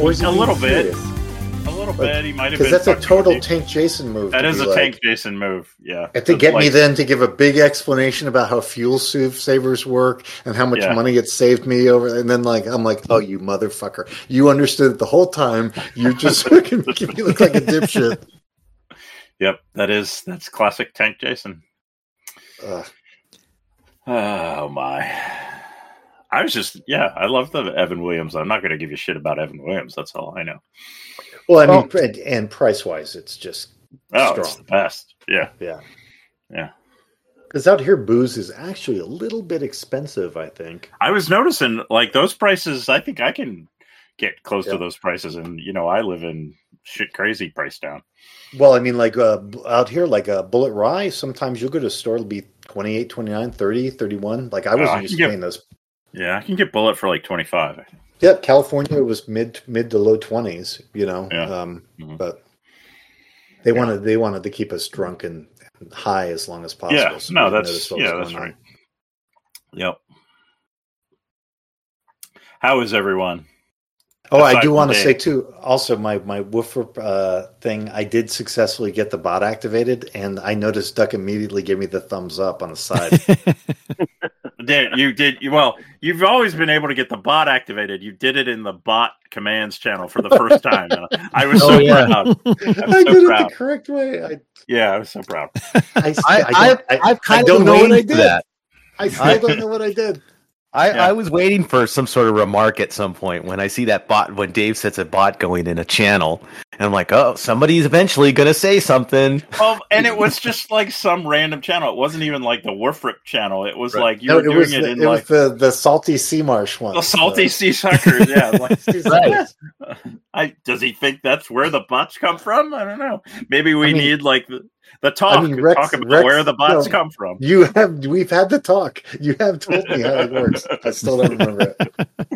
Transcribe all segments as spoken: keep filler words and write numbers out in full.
Or is a he little serious? bit. A little Like, bit. He might have been. Because that's a total with Tank Jason move. That is a like, Tank Jason move. Yeah. And to get like, me then to give a big explanation about how fuel savers work and how much yeah. money it saved me over, and then like I'm like, oh, you motherfucker, you understood it the whole time. You're just making me look like a dipshit. Yep, that is that's classic Tank Jason. Uh, oh my. I was just, yeah, I love the Evan Williams. I'm not going to give you shit about Evan Williams. That's all I know. Well, I mean, oh. and, and price wise, it's just oh, strong. It's the best. Yeah, yeah, yeah. Because out here, booze is actually a little bit expensive. I think I was noticing, like those prices. I think I can get close yeah. to those prices, and you know, I live in shit crazy price down. Well, I mean, like uh, out here, like a Bullet Rye. Sometimes you'll go to a store, it'll be twenty-eight, twenty-nine, thirty, thirty-one. Like I wasn't uh, used to get, paying those. Yeah, I can get Bullet for like twenty-five. Yeah, California was mid mid to low twenties, you know. Yeah. Um, mm-hmm. But they yeah. wanted they wanted to keep us drunk and high as long as possible. Yeah, so no, that's yeah, that's right. On. Yep. How is everyone? Oh, I do want to say too. Also, my my woofer uh, thing, I did successfully get the bot activated, and I noticed Duck immediately gave me the thumbs up on the side. Did you did you, well? You've always been able to get the bot activated. You did it in the bot commands channel for the first time. I was so oh, yeah. proud. I'm I so did proud. it the correct way. I, yeah, I was so proud. I, I, I, I, I, I don't know what I did. That. I still I, don't know what I did. I, yeah. I was waiting for some sort of remark at some point when I see that bot, when Dave sets a bot going in a channel, and I'm like, oh, somebody's eventually going to say something. Well, and it was just like some random channel. It wasn't even like the Woofrip channel. It was right. like you no, were doing was it the, in it like was the, the salty sea marsh one. The salty so. sea suckers, yeah. Like, right. I, does he think that's where the bots come from? I don't know. Maybe we I mean, need like the, the talk, I mean, Rex, talk about Rex, where the bots no, come from. You have, we've had the talk. You have told me how it works. I still don't remember it.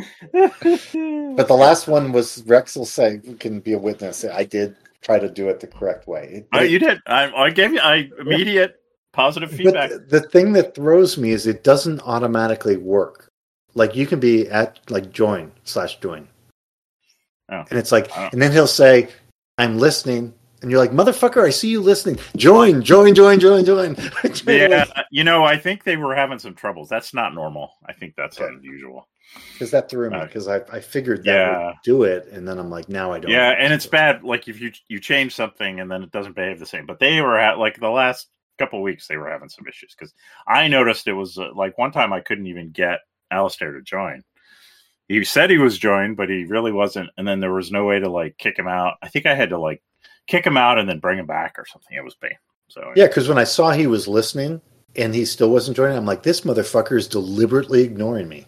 But the last one was Rex will say, can be a witness. I did try to do it the correct way. It, oh, you did. I, I gave you I immediate positive feedback. But the, the thing that throws me is it doesn't automatically work. Like you can be at like join slash join. Oh. And it's like, and then he'll say, I'm listening. And you're like, motherfucker, I see you listening. Join, join, join, join, join. Yeah, you know, I think they were having some troubles. That's not normal. I think that's okay. unusual. Because that threw me. Because uh, I, I figured that yeah. would do it, and then I'm like, now I don't. Yeah, and it's bad. Like if you you change something and then it doesn't behave the same. But they were at like the last couple of weeks they were having some issues because I noticed it was uh, like one time I couldn't even get Alistair to join. He said he was joined, but he really wasn't. And then there was no way to like kick him out. I think I had to like. kick him out and then bring him back or something. It was bad. So yeah, because when I saw he was listening and he still wasn't joining, I'm like, this motherfucker is deliberately ignoring me.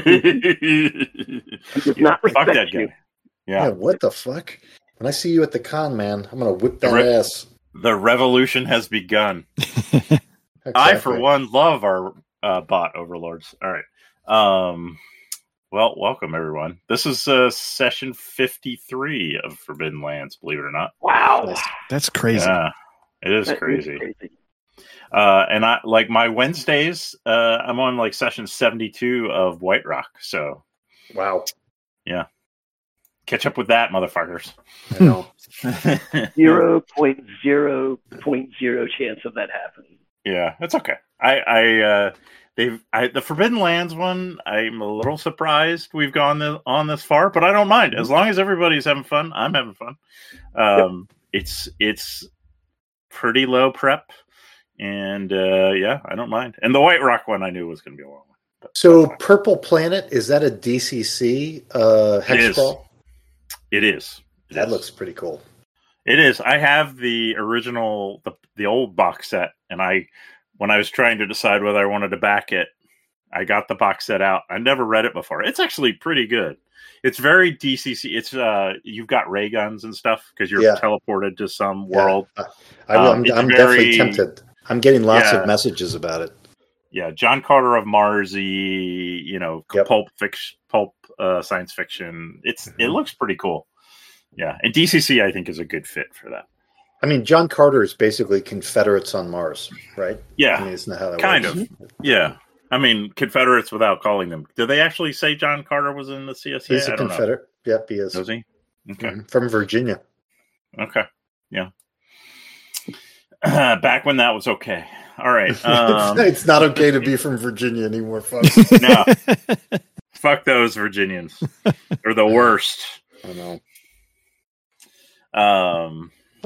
He does not respect fuck that you. Guy. Yeah. yeah, what the fuck? When I see you at the con, man, I'm gonna whip that the re- ass. The revolution has begun. Exactly. I, for one, love our uh, bot overlords. All right. Um, well, welcome everyone. This is uh, session fifty-three of Forbidden Lands. Believe it or not. Wow, that's crazy. Yeah, it is that crazy. Is crazy. Uh, and I like my Wednesdays. Uh, I'm on like session seventy-two of White Rock. So, wow, yeah, catch up with that, motherfuckers. I know. Zero point zero point zero chance of that happening. Yeah, it's okay. I, I, uh, they've, I, the Forbidden Lands one. I'm a little surprised we've gone this, on this far, but I don't mind as long as everybody's having fun. I'm having fun. Um, yep. It's it's pretty low prep, and uh, yeah, I don't mind. And the White Rock one I knew was going to be a long one. But so, Purple Planet, is that a D C C uh, hex crawl? It is. It that is. looks pretty cool. It is. I have the original, the the old box set, and I, when I was trying to decide whether I wanted to back it, I got the box set out. I never read it before. It's actually pretty good. It's very D C C. It's uh, you've got ray guns and stuff because you're yeah. teleported to some world. Yeah. I, I, I'm, um, I'm very, definitely tempted. I'm getting lots yeah. of messages about it. Yeah, John Carter of Marsy, you know, yep. pulp fiction, pulp uh, science fiction. It's mm-hmm. it looks pretty cool. Yeah, and D C C I think is a good fit for that. I mean, John Carter is basically Confederates on Mars, right? Yeah, I mean, isn't that how that kind works? of. Yeah, I mean, Confederates without calling them. Did they actually say John Carter was in the C S A? He's a I don't Confederate. know. Yep, he is. Is he? Okay. Mhm, from Virginia. Okay. Yeah. Back when that was okay. All right. Um, It's not okay to be from Virginia anymore, folks. no. Fuck those Virginians. They're the worst. I know. Um.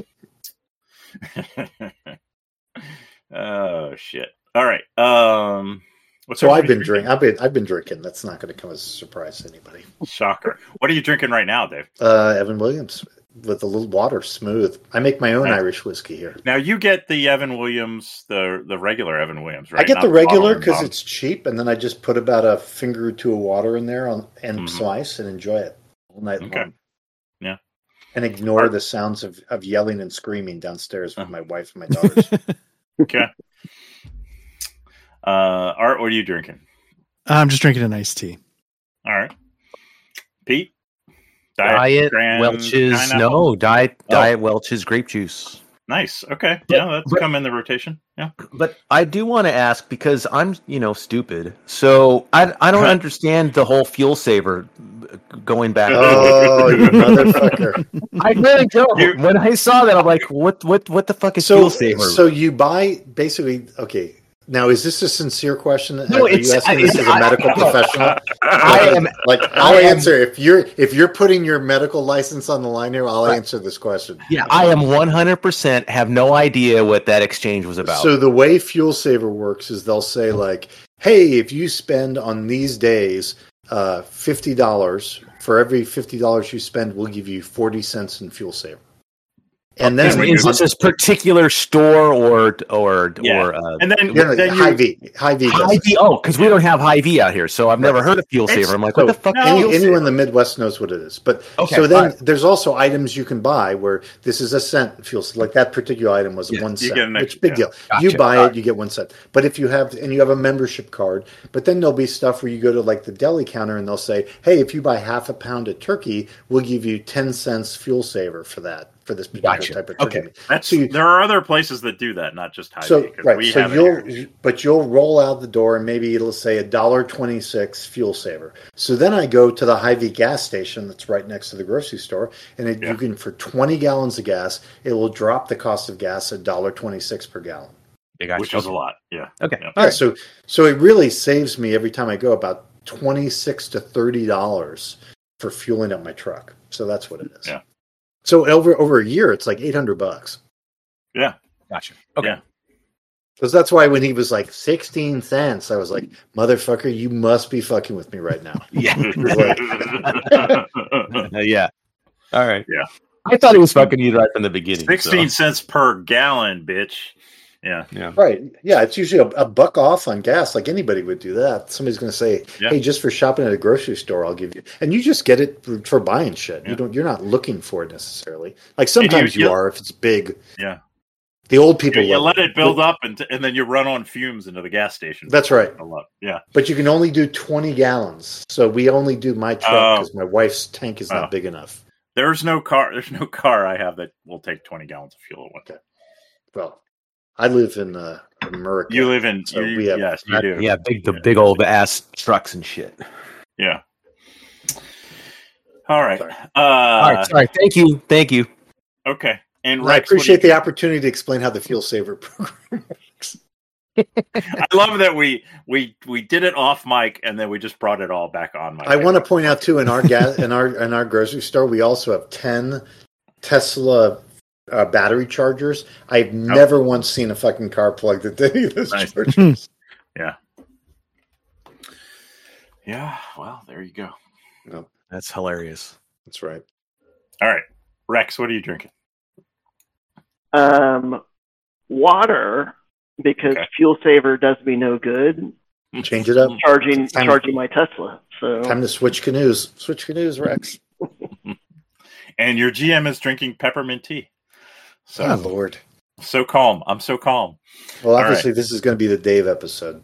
Oh shit! All right. Um. What's So I've everybody been drinking. I've been I've been drinking. That's not going to come as a surprise to anybody. Shocker. What are you drinking right now, Dave? Uh, Evan Williams with a little water, smooth. I make my own Nice. Irish whiskey here. Now you get the Evan Williams, the the regular Evan Williams, right? I get Not the regular bottle and because bottle. it's cheap, and then I just put about a finger or two of water in there on, and Mhm. some ice and enjoy it all night Okay. long. Yeah. And ignore Are- the sounds of, of yelling and screaming downstairs with Uh. my wife and my daughters. Okay. Uh, Art, what are you drinking? I'm just drinking an iced tea. All right. Pete? Diet Grand Welch's pineapple? no diet Oh. diet Welch's grape juice. Nice. Okay. But- Yeah, that's but- come in the rotation. Yeah. But I do want to ask because I'm you know stupid, so I I don't Huh. understand the whole fuel saver going back. Oh, you motherfucker! I really don't. You- When I saw that, I'm like, what what what the fuck is So, fuel saver? so you buy basically. Okay, now is this a sincere question? No, Are it's- you asking I- this as a I- medical I- professional? I am Like I I'll am- answer if you're if you're putting your medical license on the line here. I'll Right. answer this question. yeah, I am one hundred percent have no idea what that exchange was about. So the way Fuel Saver works is they'll say like, "Hey, if you spend on these days uh, fifty dollars for every fifty dollars you spend, we'll give you forty cents in Fuel Saver." And is, then we is this this particular store or or Yeah. or uh, And then, you know, then High you, V, High V. does High it. V? Oh, because we don't have High V out here, so I've never heard of fuel It's- saver. I'm like, So what the fuck? no, is Any, fuel anyone saver? in the Midwest knows what it is. But Okay, so then fine. there's also items you can buy where this is a cent fuel. Like that particular item was Yeah, one you cent, get an which extra- big yeah. deal. Gotcha. You buy Alright. it, you get one cent. But if you have and you have a membership card, but then there'll be stuff where you go to like the deli counter and they'll say, "Hey, if you buy half a pound of turkey, we'll give you ten cents fuel saver for that for this particular Gotcha. type of turkey." Okay. that's, So you- there are other places that do that, not just High So V, 'cause right, we so have it here. you'll but you'll roll out the door and maybe it'll say a dollar twenty six fuel saver. So then I go to the Hy-Vee gas station that's right next to the grocery store, and it, Yeah. you can for twenty gallons of gas, it will drop the cost of gas a dollar twenty six per gallon. Yeah, gotcha. which is a Okay. lot. Yeah. Okay. Yeah. All Yeah, right. so so it really saves me every time I go about twenty six to thirty dollars for fueling up my truck. So that's what it is. Yeah. So over over a year, it's like eight hundred bucks. Yeah. Gotcha. Okay. Yeah. Because that's why when he was like sixteen cents, I was like, "Motherfucker, you must be fucking with me right now." Yeah. Yeah. Uh, yeah. All right. Yeah. I thought he was fucking you right from the beginning. Sixteen so. cents per gallon, bitch. Yeah. Yeah. Right. Yeah, it's usually a, a buck off on gas. Like anybody would do that. Somebody's going to say, Yeah. "Hey, just for shopping at a grocery store, I'll give you," and you just get it for, for buying shit. Yeah. You don't. You're not looking for it necessarily. Like sometimes you, you- are if it's big. Yeah. The old people. You, you love let it build up, and and then you run on fumes into the gas station. That's right. A lot. Yeah. But you can only do twenty gallons. So we only do my truck Oh. because my wife's tank is Oh. not big enough. There's no car. There's no car I have that will take twenty gallons of fuel at one time. Well, I live in uh, America. You live in. So you, we have- yes, you do. Yeah, big the Yeah. big old ass trucks and shit. Yeah. All right. Sorry. Uh, All right, sorry. Thank you. Thank you. Okay. And And I Rex, what do appreciate you- the opportunity to explain how the fuel saver program works. I love that we we we did it off mic and then we just brought it all back on mic. I want to point out too in our gas in our in our grocery store we also have ten Tesla uh, battery chargers. I've never once seen a fucking car plugged into any of those Nice. chargers. Yeah. Well, there you go. That's hilarious. That's right. All right, Rex, what are you drinking? Um, water, because Okay. fuel saver does me no good. Change it up. Charging Time- charging my Tesla. So Time to switch canoes. Switch canoes, Rex. And your G M is drinking peppermint tea. So Oh Lord. so calm. I'm so calm. Well, All obviously this is going to be the Dave episode.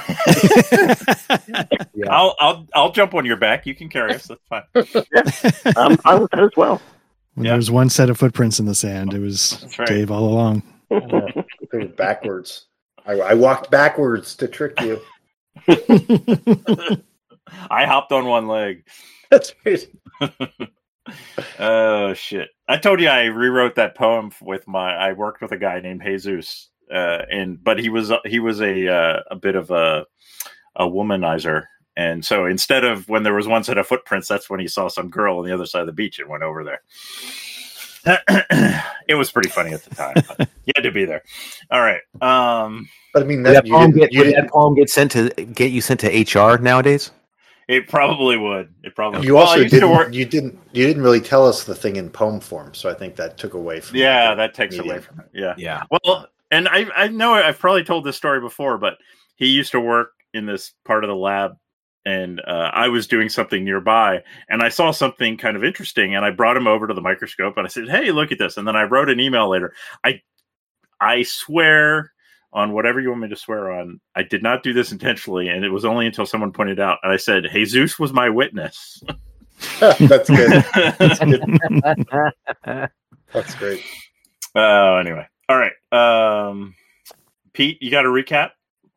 Yeah. I'll I'll I'll jump on your back. You can carry us. That's fine. I'm fine with that as well. When Yeah. there was one set of footprints in the sand, it was That's right. Dave all along. It was backwards. I, I walked backwards to trick you. I hopped on one leg. That's right. Oh shit! I told you I rewrote that poem with my. I worked with a guy named Jesus, uh, and but he was he was a uh, a bit of a a womanizer, and so instead of when there was one set of footprints, that's when he saw some girl on the other side of the beach and went over there. It was pretty funny at the time. But you had to be there. All right. Um, but I mean, that, that, you poem didn't, get, you would didn't, that poem get sent to get you sent to H R nowadays? It probably would. It probably. You well, also I used to didn't. work- You didn't. You didn't really tell us the thing in poem form, so I think that took away from. Yeah, the that takes medium. away from it. Yeah. Yeah. Well, and I I know I've probably told this story before, but he used to work in this part of the lab, and uh, I was doing something nearby, and I saw something kind of interesting, and I brought him over to the microscope, and I said, "Hey, look at this!" And then I wrote an email later. I I swear on whatever you want me to swear on, I did not do this intentionally, and it was only until someone pointed out, and I said, Jesus was my witness. That's good. That's good. That's great. Uh, anyway, all right. Um, Pete, you got a recap?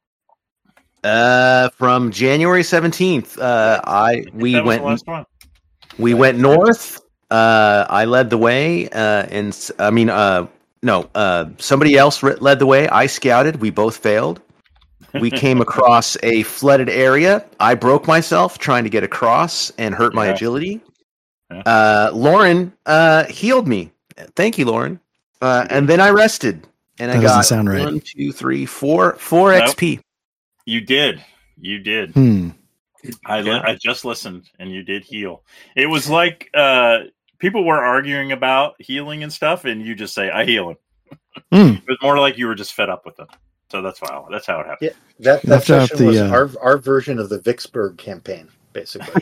Uh, from January seventeenth, uh, I we that was went the last one. we went north. Uh, I led the way, uh, and s- I mean, uh, no, uh, somebody else re- led the way. I scouted. We both failed. We came across a flooded area. I broke myself trying to get across and hurt my Yeah. agility. Yeah. Uh, Lauren uh, healed me. Thank you, Lauren. Uh, and then I rested, and I That doesn't got sound right. one, two, three, four, four Nope. X P. You did. You did. Hmm. I li- Yeah. I just listened, and you did heal. It was like uh, people were arguing about healing and stuff, and you just say, "I heal him." Hmm. It was more like you were just fed up with them. So that's why that's how it happened. Yeah, that that Left out session the, was uh, our our version of the Vicksburg campaign, basically.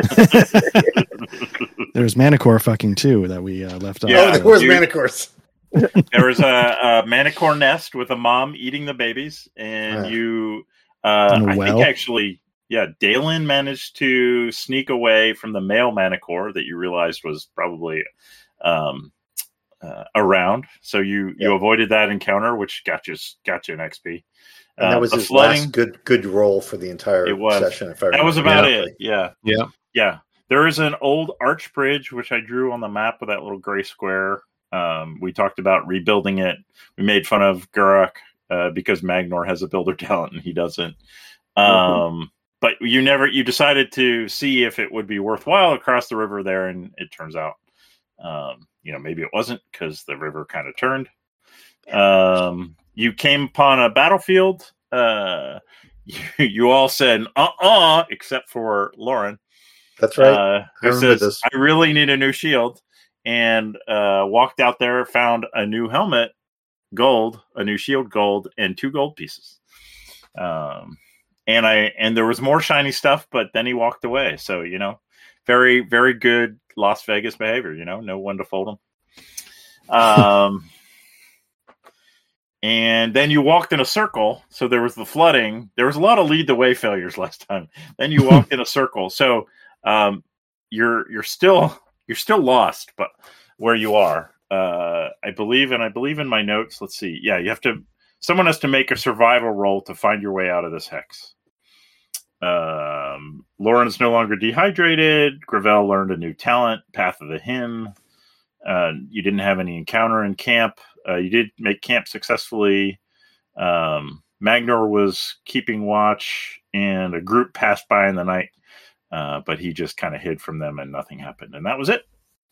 There's Manicore fucking too that we uh, left off. Yeah. oh, there was you- Manicores. There was a, a manicore nest with a mom eating the babies, and Uh. you, uh, In a I well? think actually, yeah, Dalen managed to sneak away from the male manicore that you realized was probably um, uh, around. So you you Yeah. avoided that encounter, which got you got you an X P. And that Uh, was the his flooding- last good good roll for the entire It was. session. If I That was remember about correctly. it. Yeah. Yeah. Yeah. There is an old arch bridge, which I drew on the map with that little gray square. Um, we talked about rebuilding it. We made fun of Guruk uh, because Magnor has a builder talent and he doesn't. Um, but you never, you decided to see if it would be worthwhile across the river there. And it turns out, um, you know, maybe it wasn't because the river kind of turned. Um, you came upon a battlefield. Uh, you, you all said, uh-uh, except for Lauren. That's right. Uh, I who remember says, this. I really need a new shield. And uh, walked out there, found a new helmet, gold, a new shield, gold, and two gold pieces. Um, and I and there was more shiny stuff, but then he walked away. So you know, very very good Las Vegas behavior. You know, no one to fold him. Um, and then you walked in a circle. So there was the flooding. There was a lot of lead the way failures last time. Then you walked in a circle. So um, you're you're still. You're still lost, but where you are, uh, I believe, and I believe in my notes. Let's see. Yeah, you have to. Someone has to make a survival roll to find your way out of this hex. Um, Lauren is no longer dehydrated. Gravel learned a new talent, Path of the Hymn. Uh, you didn't have any encounter in camp. Uh, you did make camp successfully. Um, Magnor was keeping watch, and a group passed by in the night. Uh, but he just kind of hid from them and nothing happened. And that was it.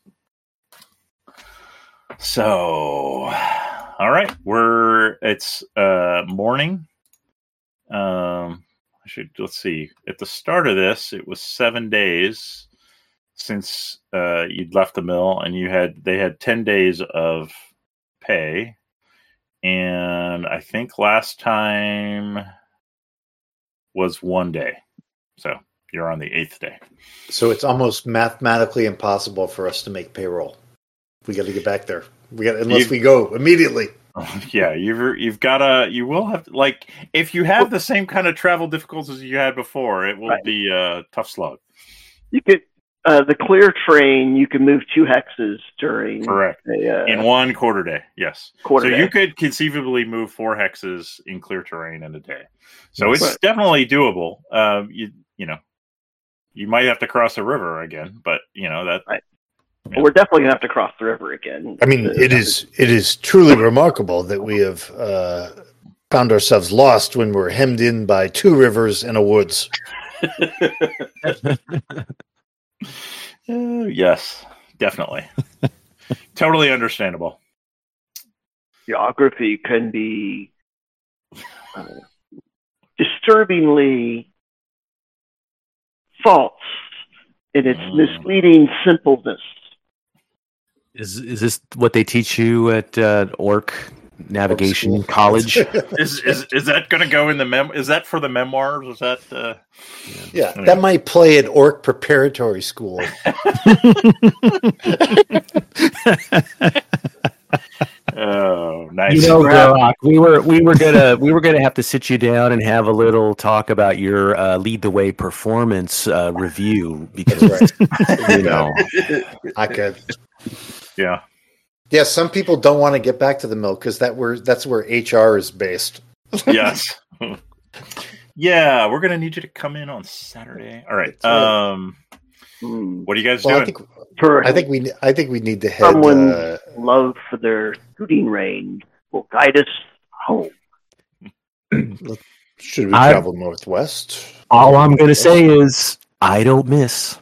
So, all right. We're, it's uh, morning. Um, I should, let's see. At the start of this, it was seven days since uh, you'd left the mill, and you had, they had ten days of pay. And I think last time was one day. So, you're on the eighth day. So it's almost mathematically impossible for us to make payroll. We got to get back there. We got unless You- we go immediately. Yeah, you've you've got to you will have to, like if you have the same kind of travel difficulties you had before, it will Right. be a tough slog. You could uh, the clear train. You can move two hexes during Correct. a uh, In one quarter day, yes. quarter so day. you could conceivably move four hexes in clear terrain in a day. So it's Right. definitely doable. Um, you you know, you might have to cross a river again, but you know that Right. But we're definitely gonna have to cross the river again. I mean, it is it is truly remarkable that we have uh, found ourselves lost when we're hemmed in by two rivers and a woods. Uh, yes, definitely. Totally understandable. Geography can be uh, disturbingly false in its Mm. misleading simpleness. Is is this what they teach you at uh, Orc Navigation School. College? Is is is that going to go in the mem? Is that for the memoirs? Is that? Uh... Yeah, that might play at Orc Preparatory School. Oh, nice. You know, Grok, we were we were gonna we were gonna have to sit you down and have a little talk about your uh, lead the way performance uh, review because Right. you know I could. Yeah. Yeah, some people don't want to get back to the mill because that where that's where H R is based. Yes. Yeah, we're gonna need you to come in on Saturday. All right. That's right. Um, Hmm. what are you guys Well, I doing? think For I think we I think we need to head. Someone- Uh, love for their shooting range will guide us home. Should we I- travel northwest? all I'm gonna say is I don't miss.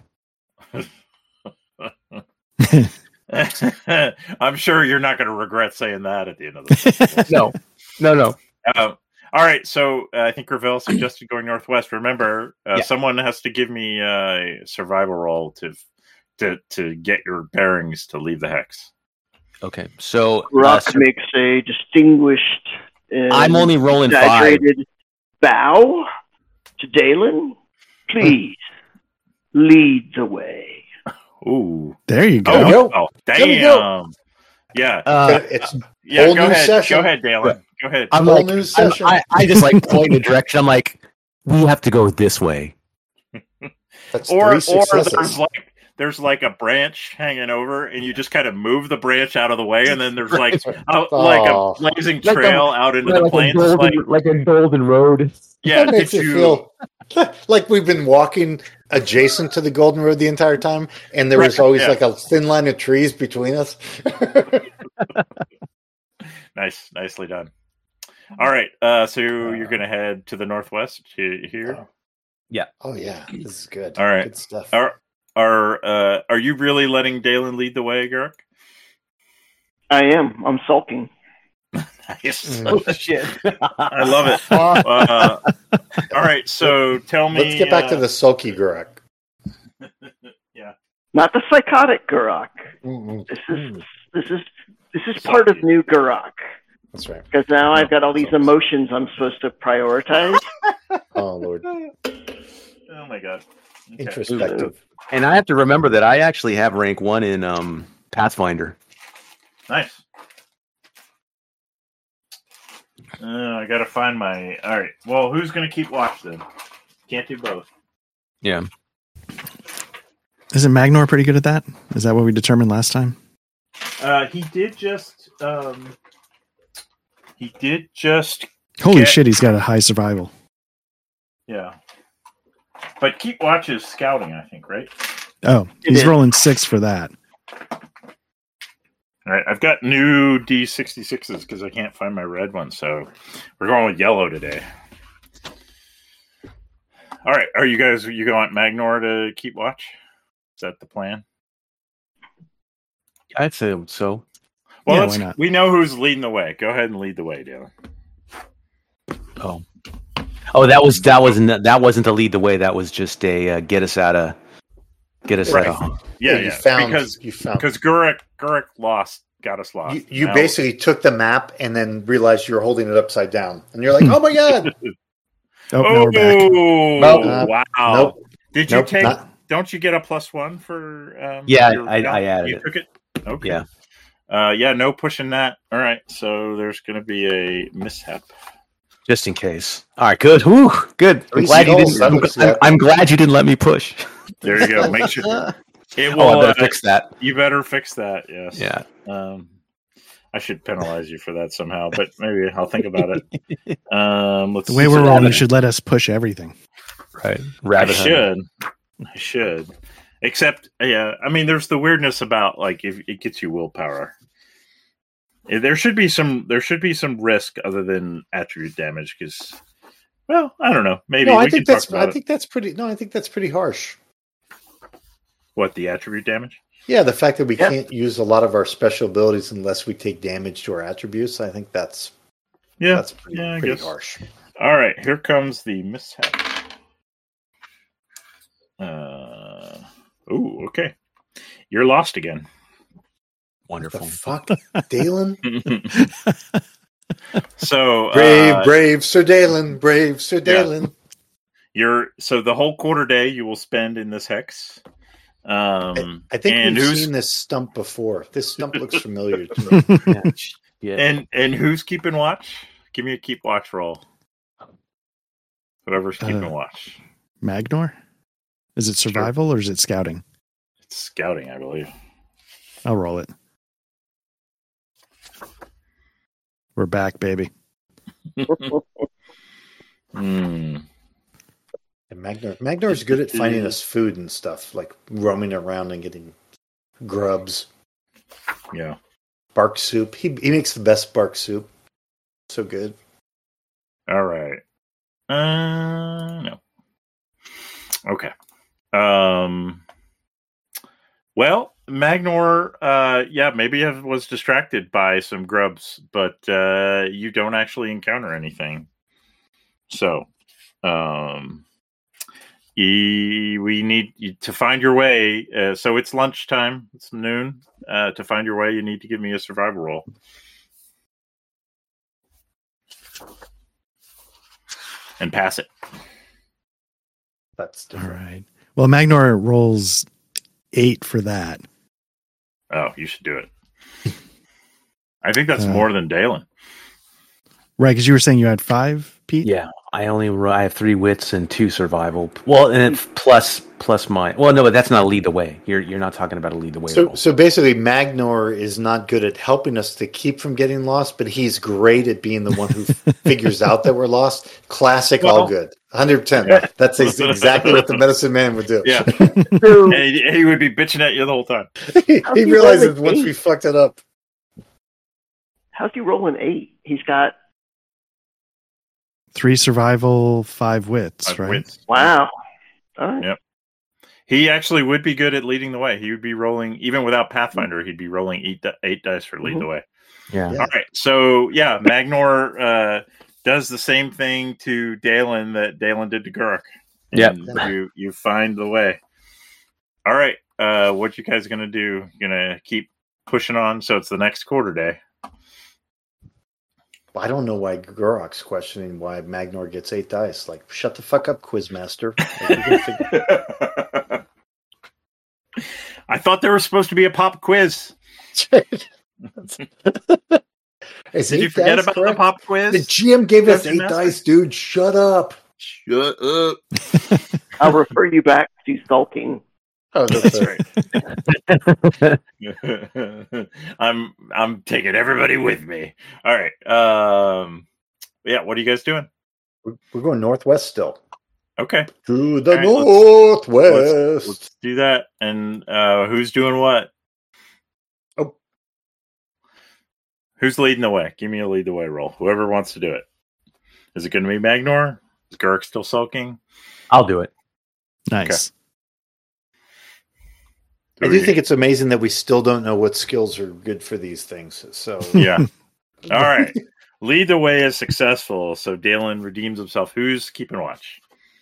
I'm sure you're not going to regret saying that at the end of the No, no, no. Um, all right, so uh, I think Gravel suggested going northwest. Remember, uh, Yeah. someone has to give me a survival roll to to to get your bearings to leave the hex. Okay, so uh, Rock so makes a distinguished and I'm only rolling five. exaggerated bow to Dalen. Please lead the way. Ooh, There you go. There we go. oh, There we damn! Yeah, Uh, it's yeah. whole Go new ahead, session. go ahead, Dalen. Go ahead. I'm whole like, new I'm- session. I, I just like point a direction. I'm like, we have to go this way. That's or three or successes. there's like there's like a branch hanging over, and you just kind of move the branch out of the way, and then there's like a, like Oh. a blazing Like a- trail out into the like, a plains. It's like, golden, like a golden road. yeah, That did makes you? you feel like we've been walking adjacent to the Golden Road the entire time, and there was Right, always yeah. like a thin line of trees between us. Nice, nicely done. All right, uh, so you're going to head to the northwest to here. Oh yeah, this is good. All right. good stuff. Are are uh, are you really letting Dalen lead the way, Garrick? I am. I'm sulking. Nice. Mm. Oh shit! I love it. Uh, all right, so tell me. Let's get back to uh, the sulky Guruk. Not the psychotic Gurok. Mm-mm. This is this is this is part of new Gurok. That's right. Because now I've got all these emotions I'm supposed to prioritize. Oh Lord, Oh my god. Okay. introspective. And I have to remember that I actually have rank one in um, Pathfinder. Nice. Uh, I gotta find my. All right. Well, who's gonna keep watch then? Can't do both. Yeah. Isn't Magnor pretty good at that? Is that what we determined last time? Uh, he did just. Um, he did just. Holy Get- shit, he's got a high survival. Yeah. But keep watch is scouting, I think, right? Oh, It he's is. rolling six for that. All right. I've got new D sixty-sixes because I can't find my red one, so we're going with yellow today. All right. Are you guys? You want Magnor to keep watch? Is that the plan? I'd say so. Well, Yeah, let's, why not? we know who's leading the way. Go ahead and lead the way, Dylan. Oh, oh, that was that wasn't that wasn't to lead the way. That was just a uh, get us out of get us Right. out of. Yeah, you yeah. found because you found because Guruk Guruk lost, got us lost. you, you Now- basically took the map and then realized you were holding it upside down, and you're like, "Oh my god!" Oh, now we're back. Oh, Nope. wow! Nope. Did you Nope, take? not- Don't you get a plus one for? Um, Yeah, your- I- I added You it. took it. Okay. Yeah. Uh, yeah. No pushing that. All right. So there's going to be a mishap. Just in case. All right, good. Whew, good. I'm Three glad you seagulls, didn't. I'm, that was I'm, that. I'm glad you didn't let me push. There you go. Make sure. It will. Oh, I better uh, fix that. You better fix that. Yes. Yeah. Um, I should penalize you for that somehow, but maybe I'll think about it. Um, let's The way see. we're So rolling, that- you should let us push everything. Right. I Rabbit hunting. should. I should. Except, yeah, I mean, there's the weirdness about like if it gets you willpower. There should be some. There should be some risk other than attribute damage because, well, I don't know. Maybe No, I we think can that's. talk about I think that's pretty. No, I think that's pretty harsh. it. What the attribute damage? Yeah, the fact that we Yeah. can't use a lot of our special abilities unless we take damage to our attributes. I think that's Yeah, that's pretty, yeah, I pretty guess. harsh. All right, here comes the mishap. Uh, ooh, okay. You're lost again. The Wonderful. fuck, Dalen? so Brave, uh, brave Sir Dalen, brave Sir Dalen. you're so the whole quarter day you will spend in this hex. Um, I think and we've who's seen this stump before. This stump looks familiar to me. Yeah. Yeah. and and who's keeping watch? Give me a keep watch roll. Whoever's keeping Uh, watch. Magnor? Is it survival or is it scouting? It's scouting, I believe. I'll roll it. We're back, baby. Hmm. And Magnar, Magnar's good at finding us food and stuff, like roaming around and getting grubs, Yeah. bark soup. He he makes the best bark soup. So good. All right. Uh, no. Okay. Um. Well, Magnor, uh, yeah, maybe I was distracted by some grubs, but uh, you don't actually encounter anything. So, um, e- we need you to find your way. Uh, so it's lunchtime. It's noon. Uh, to find your way, you need to give me a survival roll. And pass it. That's All different. right. Well, Magnor rolls eight for that. Oh, you should do it. I think that's Uh, more than Dalen. Right, because you were saying you had five, Pete? Yeah, I only ro- I have three wits and two survival. Well, and it, plus plus my well, no, but that's not a lead the way. You're you're not talking about a lead the way. So roll. so basically, Magnor is not good at helping us to keep from getting lost, but he's great at being the one who figures out that we're lost. Classic, all Well- good, one hundred percent. That's ex- exactly what the medicine man would do. Yeah. So, And he, he would be bitching at you the whole time. he How's he realizes rolling once eight? we fucked it up. how's he rolling eight? He's got Three survival, five wits, Five right? wits. wow. All right. Yep. He actually would be good at leading the way. He would be rolling, even without Pathfinder, he'd be rolling eight, di- eight dice for lead Mhm. the way. yeah. Yeah. All right. So, yeah, Magnor uh, does the same thing to Dalen that Dalen did to Guruk. Yep. And You, you find the way. All right. Uh, what you guys going to do? Going to keep pushing on? So it's the next quarter day. I don't know why Gurok's questioning why Magnor gets eight dice. Like, shut the fuck up, Quizmaster. Like, you can figure- I thought there was supposed to be a pop quiz. Is Did you eight forget dice about correct? the pop quiz? The G M gave us Dungeon eight Master? dice, dude. Shut up. Shut up. I'll refer you back to sulking. Oh, that's right. I'm I'm taking everybody with me. All right. Um yeah, what are you guys doing? We're we're going northwest still. Okay. To the All right, northwest. Let's, let's do that. And uh who's doing what? Oh. Who's leading the way? Give me a lead the way roll. Whoever wants to do it. Is it gonna be Magnor? Is Gurk still sulking? I'll do it. Nice. I do think it's amazing that we still don't know what skills are good for these things. So Yeah. All right. Lead the way is successful. So Dalen redeems himself. Who's keeping watch?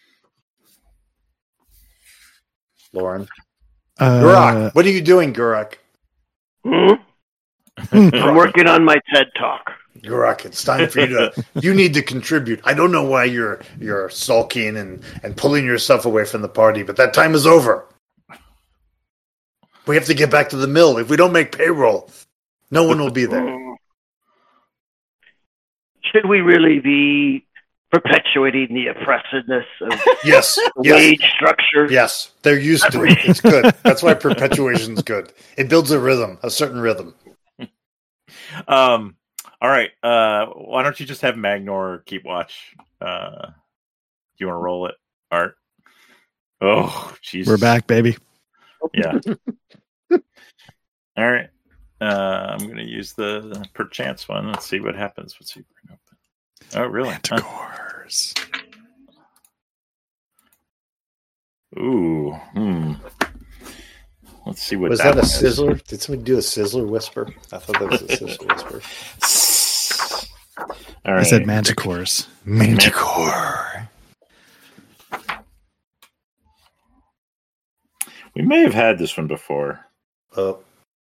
Lauren. Uh, Gurok, what are you doing, Gurok? Hmm? I'm working on my TED talk. Gurok, it's time for you to you need to contribute. I don't know why you're you're sulking and, and pulling yourself away from the party, but that time is over. We have to get back to the mill. If we don't make payroll, no one will be there. Hmm. Should we really be perpetuating the oppressiveness of Yes, the yes, wage structure? yes. They're used to it. It's good. That's why perpetuation's good. It builds a rhythm, a certain rhythm. Um. All right. Uh. Why don't you just have Magnor keep watch? Uh. Do you want to roll it, Art? Oh, Jesus. We're back, baby. Yeah. All right. Uh, I'm going to use the perchance one. Let's see what happens. Let's see. Oh, really? Manticores. Huh. Ooh. Hmm. Let's see what Was that, that a is. sizzler? Did somebody do a sizzler whisper? I thought that was a sizzler whisper. All right. I said manticores. Manticore. We may have had this one before. Oh,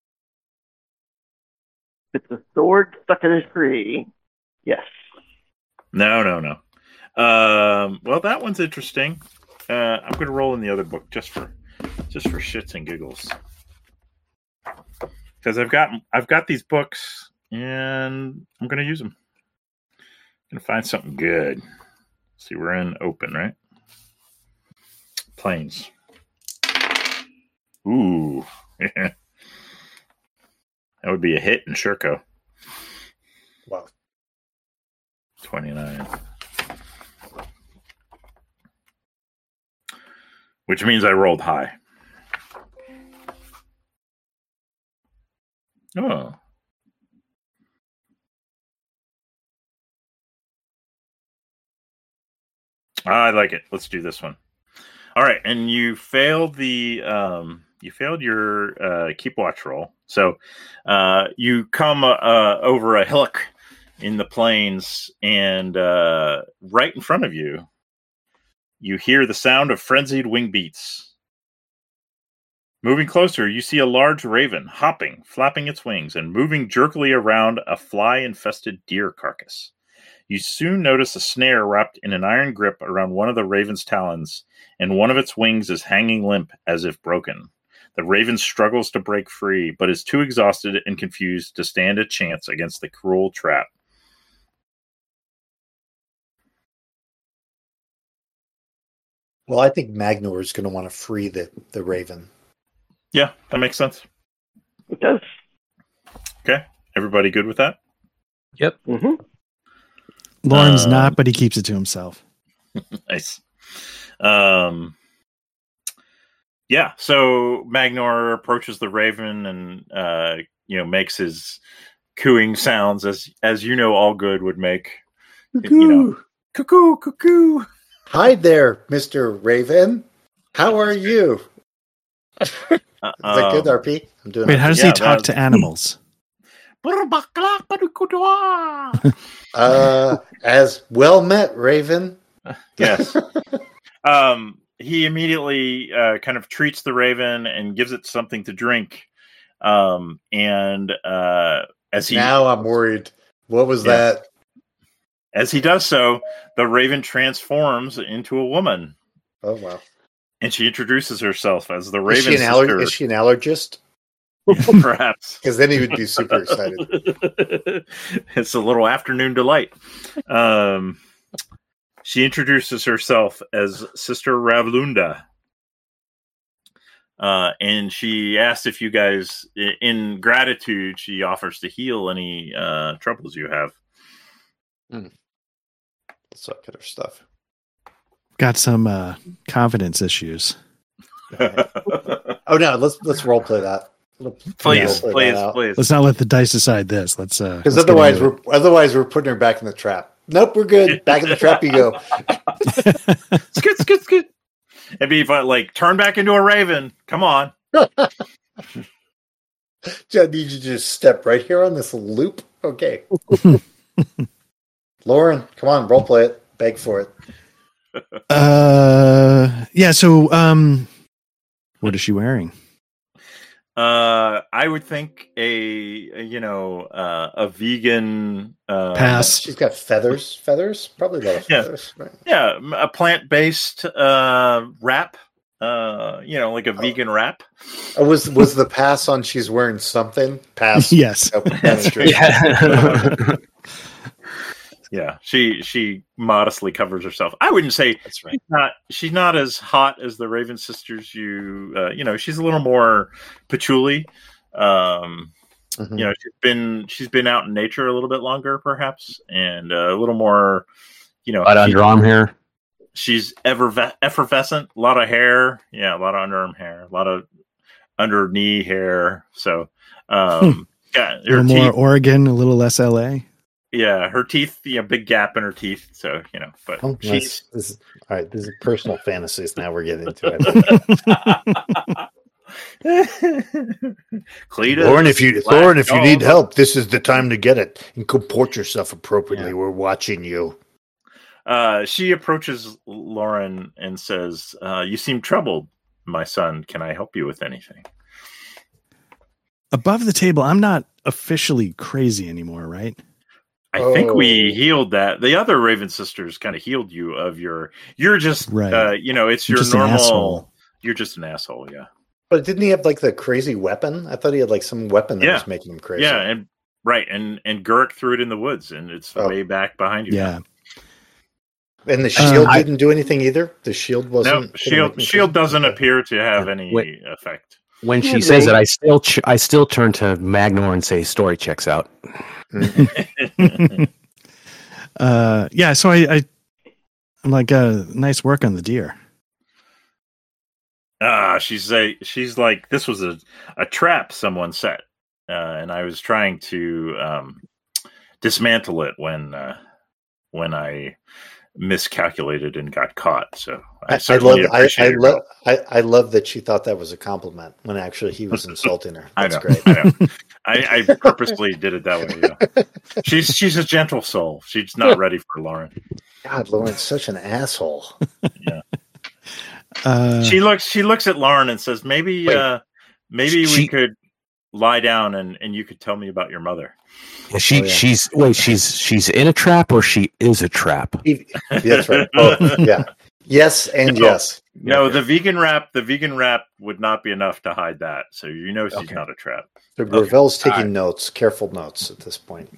It's a sword stuck in a tree. Yes. No, no, no. Um, well, that one's interesting. Uh, I'm going to roll in the other book just for just for shits and giggles, because I've got I've got these books and I'm going to use them. I'm going to find something good. See, we're in open, right? Planes. Ooh, that would be a hit in Sherco. wow. twenty-nine. Which means I rolled high. Oh. I like it. Let's do this one. All right, and you failed the um you failed your uh keep watch roll. So uh you come uh over a hillock in the plains, and uh right in front of you you hear the sound of frenzied wing beats. Moving closer, you see a large raven hopping, flapping its wings, and moving jerkily around a fly-infested deer carcass. You soon notice a snare wrapped in an iron grip around one of the raven's talons, and one of its wings is hanging limp as if broken. The raven struggles to break free, but is too exhausted and confused to stand a chance against the cruel trap. Well, I think Magnor is going to want to free the, the raven. Yeah, that makes sense. It does. Okay, everybody good with that? Mm-hmm. Lauren's Uh, not, but he keeps it to himself. Nice. Um, yeah, so Magnor approaches the raven and uh, you know makes his cooing sounds as as you know all good would make. You know, cuckoo, cuckoo. Hi there, Mister Raven. How are you? Is Uh, that good, um, R P? I'm doing Wait, it. how does yeah, he talk that- to animals? Uh, as well met, Raven. Yes. um, he immediately uh, kind of treats the raven and gives it something to drink. Um, and uh, as he Now I'm worried. What was Yeah. that? as he does so, the raven transforms into a woman, Oh wow! and she introduces herself as the Is raven she an, aller- sister. is she an allergist? Perhaps. Because then he would be super excited. It's a little afternoon delight. Um, she introduces herself as Sister Ravlunda. Uh, and she asks if you guys, i- in gratitude, she offers to heal any uh, troubles you have. Let's look at her stuff. Got some uh, confidence issues. Oh no, let's let's role play that. Please, please, please. Let's not let the dice decide this. Let's uh, Because let's get otherwise, into we're otherwise we're putting her back in the trap. Nope, we're good. Back in the trap you go. skit, skit, skit. It'd be fun, like, turn back into a raven. Come on. I need you to just step right here on this loop. Okay. Lauren, come on, role play it. Beg for it. it. Uh, yeah. So, um, what is she wearing? Uh, I would think a, a, you know uh, a vegan uh, Pass. She's got feathers. Feathers? Probably a lot of Yeah. feathers. Right? Yeah, a plant based uh, wrap. Uh, you know, like a vegan wrap. Oh, was was the pass on she's wearing something? Pass. Yes. Oh, penetration. Yeah. Yeah, she she modestly covers herself. I wouldn't say That's right. she's not she's not as hot as the Raven sisters. You uh, you know, she's a little more patchouli. Um, Mhm. you know, she's been she's been out in nature a little bit longer, perhaps, and uh, a little more. You know, A lot of she- underarm hair. she's ever effervescent. A lot of hair. Yeah, a lot of underarm hair. A lot of under knee hair. So, um, yeah, A little more Oregon, a little less L A. Yeah, her teeth, you know, big gap in her teeth. So, you know, but Oh, she's nice. This is, all right, this is personal fantasies. Now we're getting into it. Cleta, Lauren, if you black Lauren, if you dog. need help, this is the time to get it and comport yourself appropriately. Yeah. We're watching you. Uh, she approaches Lauren and says, uh, "You seem troubled, my son. Can I help you with anything?" Above the table, I'm not officially crazy anymore, right? I think we Oh. healed that. The other Raven sisters kind of healed you of your. You're just, Right. uh, you know, it's I'm your just an normal. asshole. You're just an asshole, yeah, But didn't he have like the crazy weapon? I thought he had like some weapon that Yeah. was making him crazy. yeah, and right, and and Gurk threw it in the woods, and it's Oh. way back behind you. Yeah. And the shield Uh, I- didn't do anything either. The shield wasn't. No, gonna make shield me shield crazy? doesn't Okay. appear to have Yeah. any Wait. effect. When she Yeah, says they- it, I still ch- I still turn to Magnor and say, "Story checks out." uh, yeah. So I, I, I'm like, uh, nice work on the deer. Ah, she's a, she's like, this was a, a trap someone set, uh, and I was trying to um, dismantle it when uh, when I miscalculated and got caught. So I, I, I certainly love. I, appreciate I your love. help. I, I love that she thought that was a compliment when actually he was insulting her. I That's know. great. I know. I, I purposely did it that way. Yeah. She's she's a gentle soul. She's not ready for Lauren. God, Lauren's such an asshole. Uh, She looks she looks at Lauren and says, "Maybe Wait. uh, maybe we She- could lie down and, and you could tell me about your mother." She Oh, yeah. she's wait she's she's in a trap or she is a trap. He- That's right. Both. Yeah. Yes and No. yes. No, Okay. the vegan wrap, the vegan wrap would not be enough to hide that. So you know she's Okay. not a trap. So Gravel's taking All right. notes, careful notes at this point.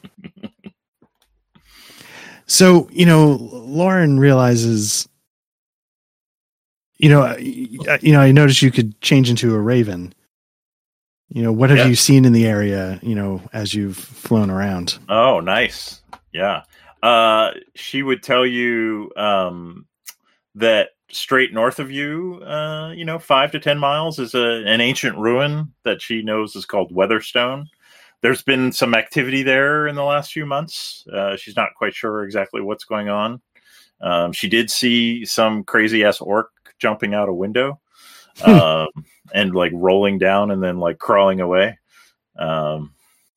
so, you know, Lauren realizes, you know, uh, y- you know, I noticed you could change into a raven. You know, what have Yeah. you seen in the area, you know, as you've flown around? Oh, nice. Yeah. Uh, she would tell you um, that straight north of you, uh, you know, five to ten miles is a, an ancient ruin that she knows is called Weatherstone. There's been some activity there in the last few months. Uh, she's not quite sure exactly what's going on. Um, she did see some crazy ass orc jumping out a window um, and like rolling down and then like crawling away. Um,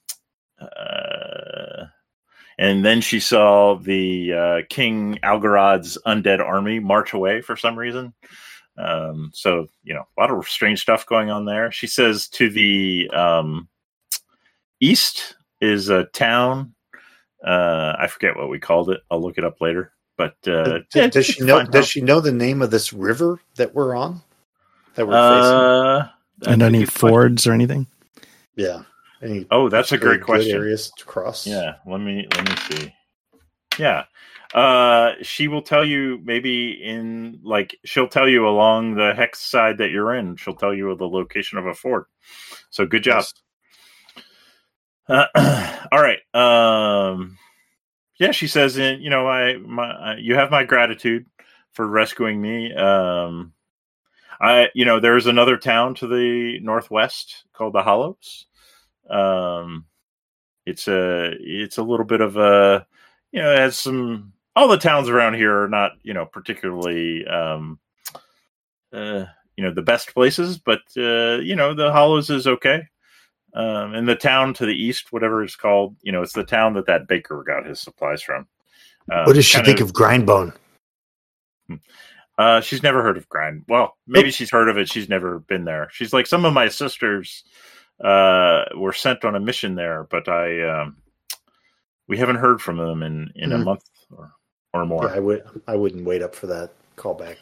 uh, and then she saw the uh, King Algarod's undead army march away for some reason. Um, so, you know, a lot of strange stuff going on there. She says to the um, east is a town. Uh, I forget what we called it. I'll look it up later. But uh, Does- yeah, does it's she a know? fun Does town. she know the name of this river that we're on? That we're Uh, And that's a any good question. fords or anything? facing? Yeah. Any Oh, that's a really great good question. Areas to cross. Yeah, let me let me see. Yeah. Uh she will tell you maybe in like she'll tell you along the hex side that you're in. She'll tell you the location of a fort. So good job. Yes. Uh, all right. Um yeah, she says in you know I my I, you have my gratitude for rescuing me. Um I you know there's another town to the northwest called the Hollows. Um it's a it's a little bit of a you know it has some all the towns around here are not you know particularly um uh you know the best places, but uh you know the Hollows is okay. Um and the town to the east, whatever it's called, you know it's the town that that baker got his supplies from. Um, What does she kind think of Grindbone? Uh, she's never heard of Grind. Well, maybe she's heard of it. She's never been there. She's like some of my sisters uh, were sent on a mission there, but I um, we haven't heard from them in, in a Mhm. month or, or more. Yeah, I would. I wouldn't wait up for that callback.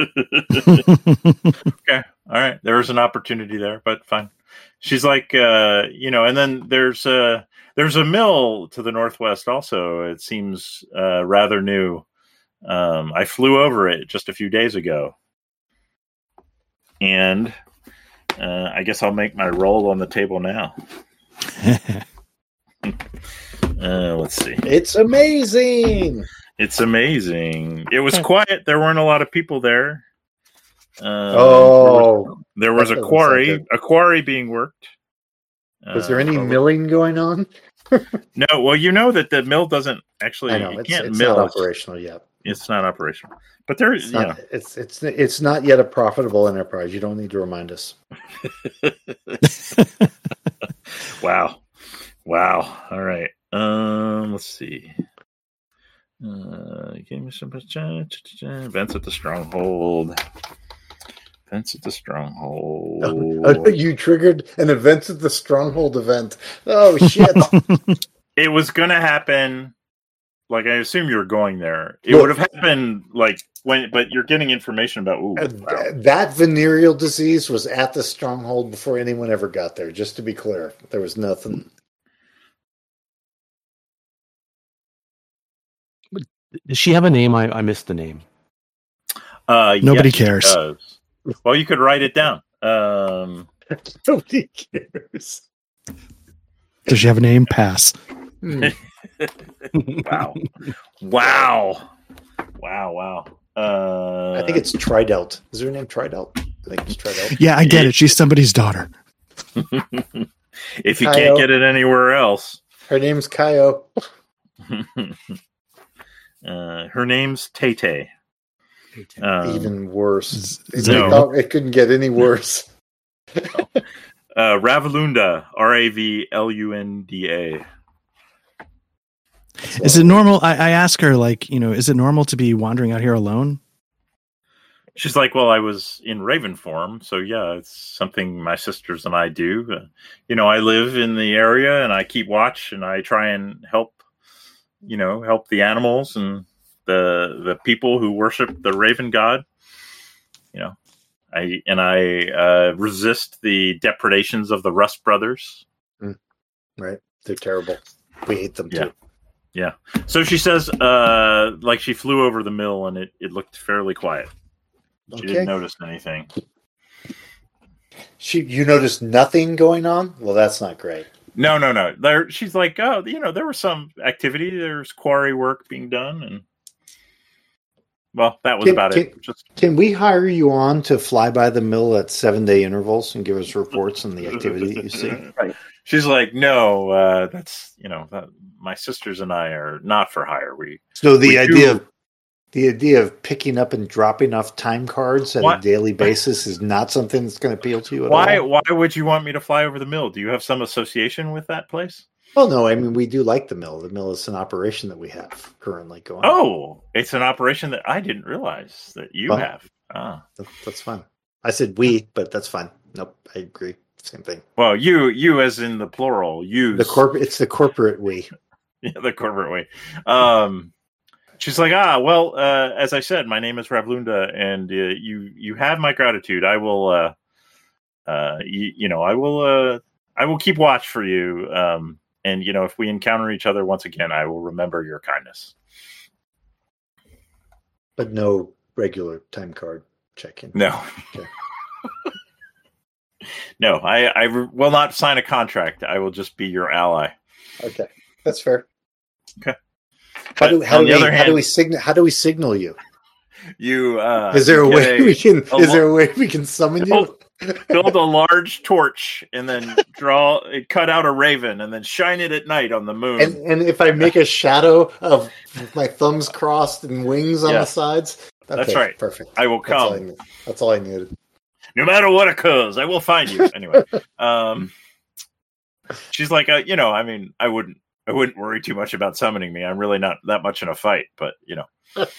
Okay, all right. There was an opportunity there, but fine. She's like, uh, you know, and then there's a there's a mill to the northwest. Also, it seems uh, rather new. Um, I flew over it just a few days ago, and uh, I guess I'll make my roll on the table now. Uh, let's see. It's amazing. It's amazing. It was quiet. There weren't a lot of people there. Uh, Oh, there was, there was that a doesn't quarry, sound a quarry being worked. Was there Uh, any over- milling going on? No, well, you know that the mill doesn't actually. I know it it's, can't it's mill. not It's, operational yet. it's not operational. But there, It's you not. know, It's it's it's not yet a profitable enterprise. You don't need to remind us. wow, wow. All right. Um, let's see. Uh, game of some events at the stronghold. Events at the stronghold. Oh, you triggered an events at the stronghold event. Oh shit! It was gonna happen. Like, I assume you were going there. It Look. would have happened like when, but you're getting information about. Ooh, Uh, wow. That venereal disease was at the stronghold before anyone ever got there. Just to be clear, there was nothing. Does she have a name? I, I missed the name. Uh, Nobody yes, it cares. does. Well, you could write it down. Um, Nobody cares. Does she have a name? Pass. Hmm. wow, wow, wow, wow. Uh, I think it's Tridelt. Is her name Tridelt? I think it's Tridelt. Yeah, I get it. She's somebody's daughter. if you Kyle. can't get it anywhere else. Her name's Kaio. uh, her name's Tay Tay. Um, Even worse. Is, It, is No. that- it couldn't get any worse. uh, Ravalunda, R A V L U N D A. is it normal? I, I ask her, like, you know, is it normal to be wandering out here alone? She's like, well, I was in Raven form, so yeah, it's something my sisters and I do. Uh, you know, I live in the area and I keep watch and I try and help, you know, help the animals and the the people who worship the Raven God. You know, I and I uh, resist the depredations of the Rust brothers. Right? They're terrible. We hate them Yeah. too. Yeah. So she says, uh, like she flew over the mill and it, it looked fairly quiet. She Okay. didn't notice anything. She, you noticed nothing going on? Well, that's not great. No, no, no. There, she's like, oh, you know, there was some activity. There's quarry work being done, and well, that was Can- about it. can- Just Can we hire you on to fly by the mill at seven day intervals and give us reports on the activity that you see? She's like, no, uh, that's you know, that, my sisters and I are not for hire. We So the We idea do- of the idea of picking up and dropping off time cards at What? a daily basis is not something that's going to appeal to you at why? all. Why would you want me to fly over the mill? Do you have some association with that place? Well, no, I mean we do like the mill. The mill is an operation that we have currently going. on. Oh, it's an operation that I didn't realize that you Well- have. Ah, That- that's fine. I said we, but that's fine. Nope, I agree. Same thing. well, you, you as in the plural, use The corporate. It's the corporate we. yeah, the corporate way. Um, she's like, ah, well, uh, as I said, my name is Ravlunda, and uh, you you have my gratitude. I will, uh, uh, you, you know, I will, uh, I will keep watch for you. Um, and you know, if we encounter each other once again, I will remember your kindness. But no regular time card check-in. No, Okay. no, I I re- will not sign a contract. I will just be your ally. Okay, that's fair. Okay. How do But how on do the we other how do hand- we signal how do we signal you? You uh, Is there a get way we can? a Is lo- there a way we can summon you? Oh. build a large torch and then draw cut out a raven and then shine it at night on the moon. And and if I make a shadow of my thumbs crossed and wings on Yeah. the sides, okay, That's right. Perfect. I will That's all I, come. need. That's all I needed. No matter what occurs, I will find you. Anyway, um, she's like, uh, you know, I mean, I wouldn't, I wouldn't worry too much about summoning me. I'm really not that much in a fight, but you know,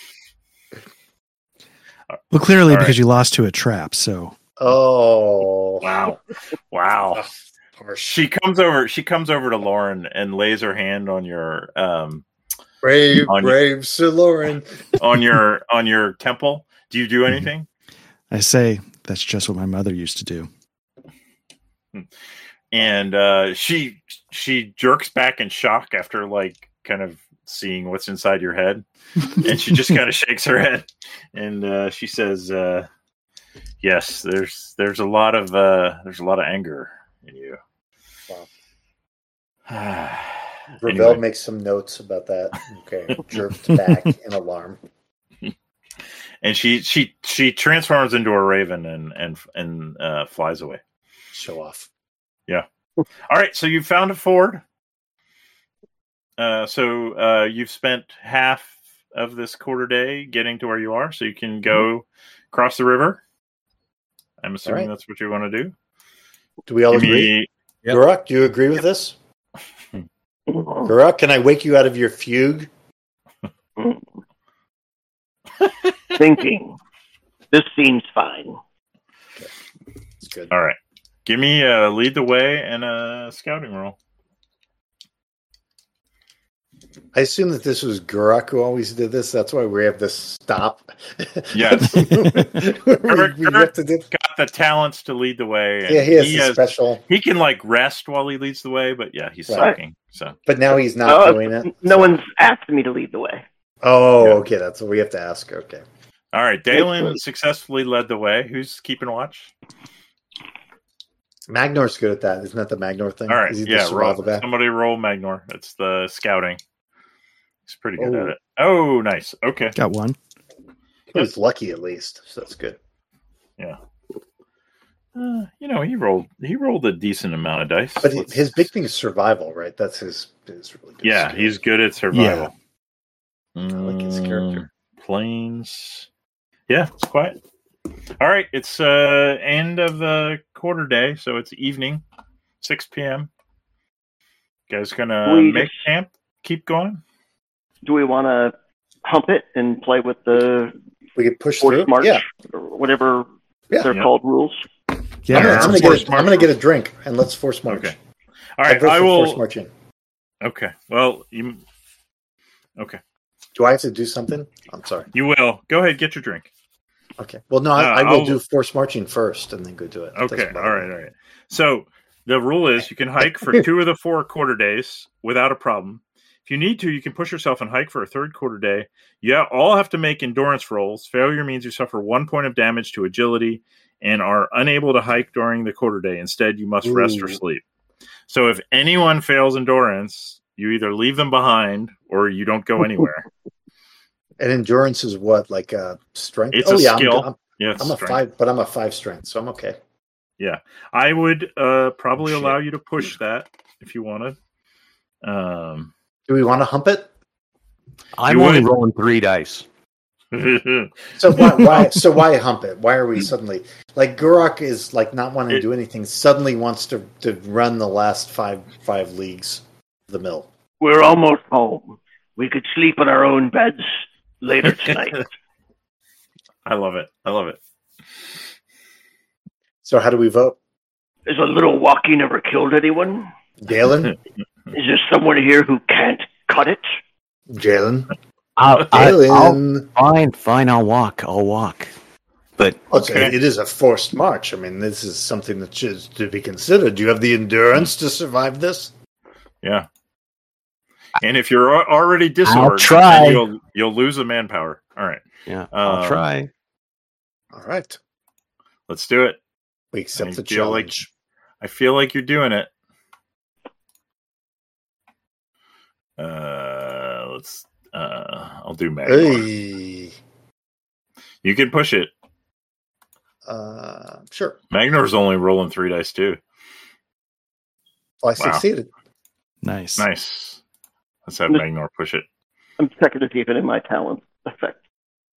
Well, clearly All because right. you lost to a trap. So Oh wow, wow. harsh. She comes over. She comes over to Lauren and lays her hand on your, um, Brave, On- brave Sir Lauren. on your, on your temple. Do you do anything? I say that's just what my mother used to do. And uh, she she jerks back in shock after like kind of seeing what's inside your head, and she just kind of shakes her head, and uh, she says, uh, "Yes, there's there's a lot of uh, there's a lot of anger in you." Wow. Wow. Gravel Anyway. makes some notes about that. Okay, jerked back in alarm. and she she she transforms into a raven and and and uh, flies away. Show off. Yeah. All right. So you found a ford. Uh, so uh, you've spent half of this quarter day getting to where you are, so you can go cross the river. I'm assuming right. that's what you want to do. Do we all Give agree? me- Yep. Guruk, do you agree with this? Guruk, can I wake you out of your fugue? Thinking. This seems fine. It's good. All right. Give me a lead the way and a scouting roll. I assume that this was Guruk who always did this. That's why we have this stop. Yes. we, Guruk- we have to do. Got the talents to lead the way. and Yeah, he has he a special, He can like rest while he leads the way, but yeah, he's Right. sucking. So but now he's not Oh, doing it. No so- one's asked me to lead the way. Oh, Yeah. okay. That's what we have to ask. Okay. all right, Dalen successfully led the way. Who's keeping watch? Magnor's good at that. Isn't that the Magnor thing? All right, Is he the yeah, roll, survival guy? somebody roll Magnor. It's the scouting. He's pretty good Oh. at it. Oh, nice. Okay. Got one. He was lucky at least, so that's good. Yeah. Uh, you know, he rolled he rolled a decent amount of dice. But Let's- his big thing is survival, right? That's his, his really good yeah, skill. he's good at survival. I like his character. Mm, Plains. Yeah, it's quiet. All right, it's uh end of the quarter day, so it's evening, six p.m. You guys gonna We make just- camp? Keep going? Do we want to hump it and play with the We could push force through. march Yeah. or whatever Yeah. they're Yeah. called rules? Yeah, I'm, gonna, Yeah, I'm, that's gonna force get a, march. I'm gonna get a drink and let's force march. Okay. All right, vote I for will. force march in. Okay. Well, you. Okay, Do I have to do something? I'm sorry. you will. Go ahead, get your drink. Okay. Well, no, I, Uh, I will I'll- do force marching first and then go do it. It Okay. doesn't All bother right. me. All right. So the rule is you can hike for two of the four quarter days without a problem. If you need to, you can push yourself and hike for a third quarter day. You all have to make endurance rolls. Failure means you suffer one point of damage to agility and are unable to hike during the quarter day. Instead, you must rest or Ooh. sleep. So if anyone fails endurance, you either leave them behind or you don't go anywhere. And endurance is what, like uh, strength? It's oh a yeah, skill. I'm, I'm, Yeah, it's I'm a strength. five, but I'm a five strength, so I'm okay. I would uh, probably Oh, shit. allow you to push that if you wanted. Um, Do we want to hump it? I'm You only would? rolling three dice. So why, why? So why hump it? Why are we suddenly like Guruk is like not wanting to It- do anything? Suddenly wants to, to run the last five five leagues of the mill. We're almost home. We could sleep in our own beds later tonight. I love it. I love it. So how do we vote? Is a little walking ever killed anyone? Galen, Is there someone here who can't cut it? Jalen, I'll, I, I'll, Galen. fine, fine. I'll walk. I'll walk. But Okay, Okay. it is a forced march. I mean, this is something that should to be considered. Do you have the endurance to survive this? Yeah. And if you're al- already disordered, try. then you'll you'll lose the manpower. All right, yeah, Uh, I'll try. All right, let's do it. we accept I the feel like- challenge. I feel like you're doing it. Uh, let's. Uh, I'll do Magnor. Hey, You can push it. uh, sure. Magnor's only rolling three dice too. Well, I Wow. succeeded. Nice. Nice. Let's have Miss- Magnor push it. I'm checking to see if any of my talents affect.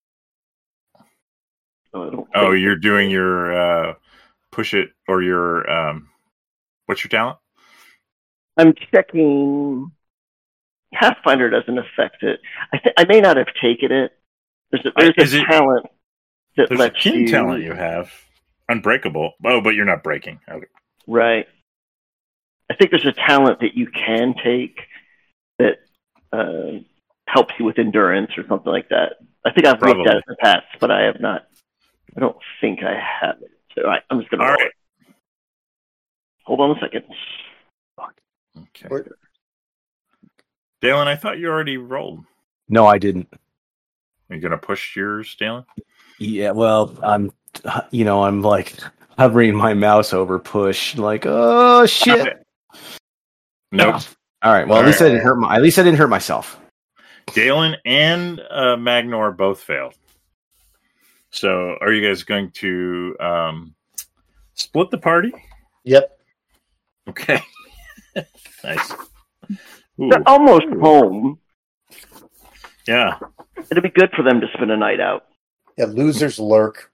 So I don't Oh, think- you're doing your uh, push it or your um, what's your talent? I'm checking. Pathfinder doesn't affect it. I th- I may not have taken it. There's a, there's Uh, is a it- talent that There's a lets kin you talent you have. Unbreakable. Oh, but you're not breaking. Okay. right. I think there's a talent that you can take that uh, helps you with endurance or something like that. I think I've looked at Probably. it in the past, but I have not. I don't think I have it. So all right, I'm just gonna All roll right. it. Hold on a second. Okay. Where- Dalen, I thought you already rolled. No, I didn't. Are you gonna push yours, Dalen? Yeah, well, I'm, you know, I'm like hovering my mouse over push, like, oh shit. Okay. Nope. All right. Well, All at least I right. didn't hurt my. At least I didn't hurt myself. Dalen and uh, Magnor both failed. So, are you guys going to um, split the party? Yep. Okay. Nice. Ooh. They're almost home. Yeah. It'd be good for them to spend a night out. Yeah, losers lurk.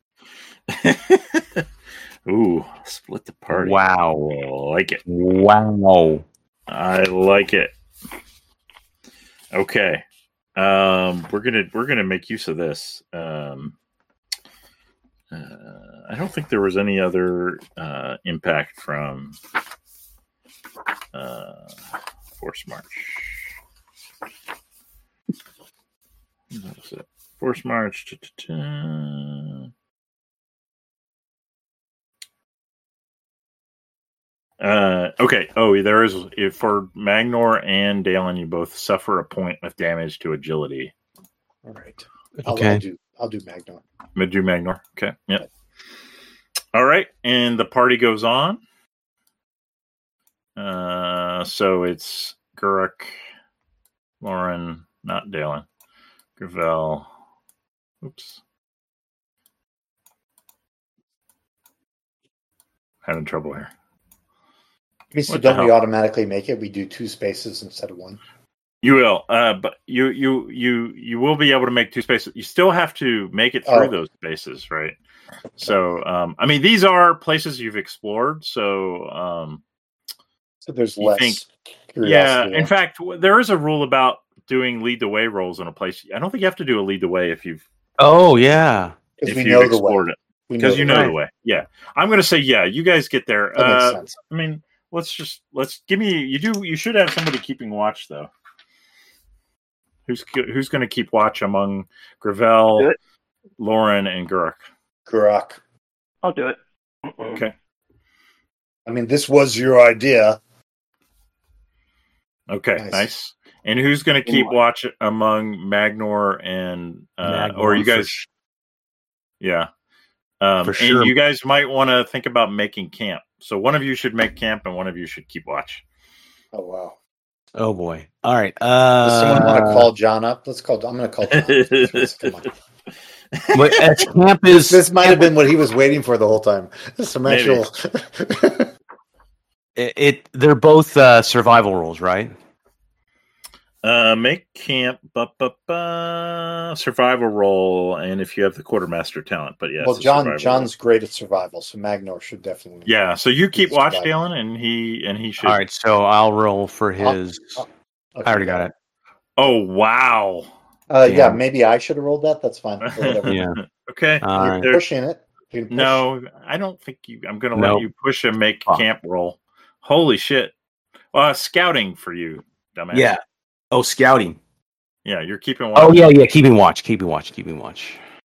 Ooh, split the party. Wow. I like it. Wow. I like it. Okay. Um, we're gonna we're gonna make use of this. Um, uh, I don't think there was any other uh, impact from uh, Force March. What was it? Force March. Ta-ta-ta. Uh, okay. Oh, there is if for Magnor and Dalen, you both suffer a point of damage to agility. All right. I'll, Okay. I'll do. I'll do Magnor. Do Magnor. Okay. Yep. All right, and the party goes on. Uh, so it's Guruk, Lauren, not Dalen, Gravel. Oops. Having trouble here. So What the don't we hell? automatically make it? We do two spaces instead of one. You will, uh, but you you you you will be able to make two spaces. You still have to make it through Oh. those spaces, right? So, um, I mean, these are places you've explored. So, um, So there's You less think- yeah. curiosity. In fact, w- there is a rule about doing lead the way rolls in a place. I don't think you have to do a lead the way if you've Oh yeah. because if we you've know the way. explored it We because you know way. the way. Yeah, I'm going to say yeah. You guys get there. That makes Uh, sense. I mean, let's just let's give me. You do. You should have somebody keeping watch though. Who's who's going to keep watch among Do Gravel, it. Lauren, and Guruk? Guruk. I'll do it. Okay. I mean, this was your idea. Okay. Nice. Nice. And who's going to keep Watch. watch among Magnor and uh, Magnor or you for guys? sh- Yeah. Um, For and sure. you guys might want to think about making camp. So one of you should make camp, and one of you should keep watch. Oh wow. Oh boy. All right. Uh, Does someone want to call John up? Let's call. I'm going to call John. Come on. But as camp is This might have been what he was waiting for the whole time. Some Maybe. actual. it, it they're both uh, survival roles, right? Uh, make camp, ba, ba, ba, survival roll, and if you have the quartermaster talent. But yeah, well, it's a John. survival John's great at survival, so Magnor should definitely. roll. Yeah, so you keep watch, Survival. Dalen, and he and he should. All right. So I'll roll for his. Okay, I already got it. Oh wow. Uh, yeah, Yeah. maybe I should have rolled that. That's fine. Or whatever. Yeah. Okay. All You're right. There- pushing it. You can push. No, I don't think you. I'm going to Nope. let you push and make Fuck. camp roll. Holy shit! Uh, scouting for you, dumbass. Yeah. Oh, scouting. Yeah, you're keeping watch. Oh yeah, yeah. Keeping watch. Keeping watch. Keeping watch.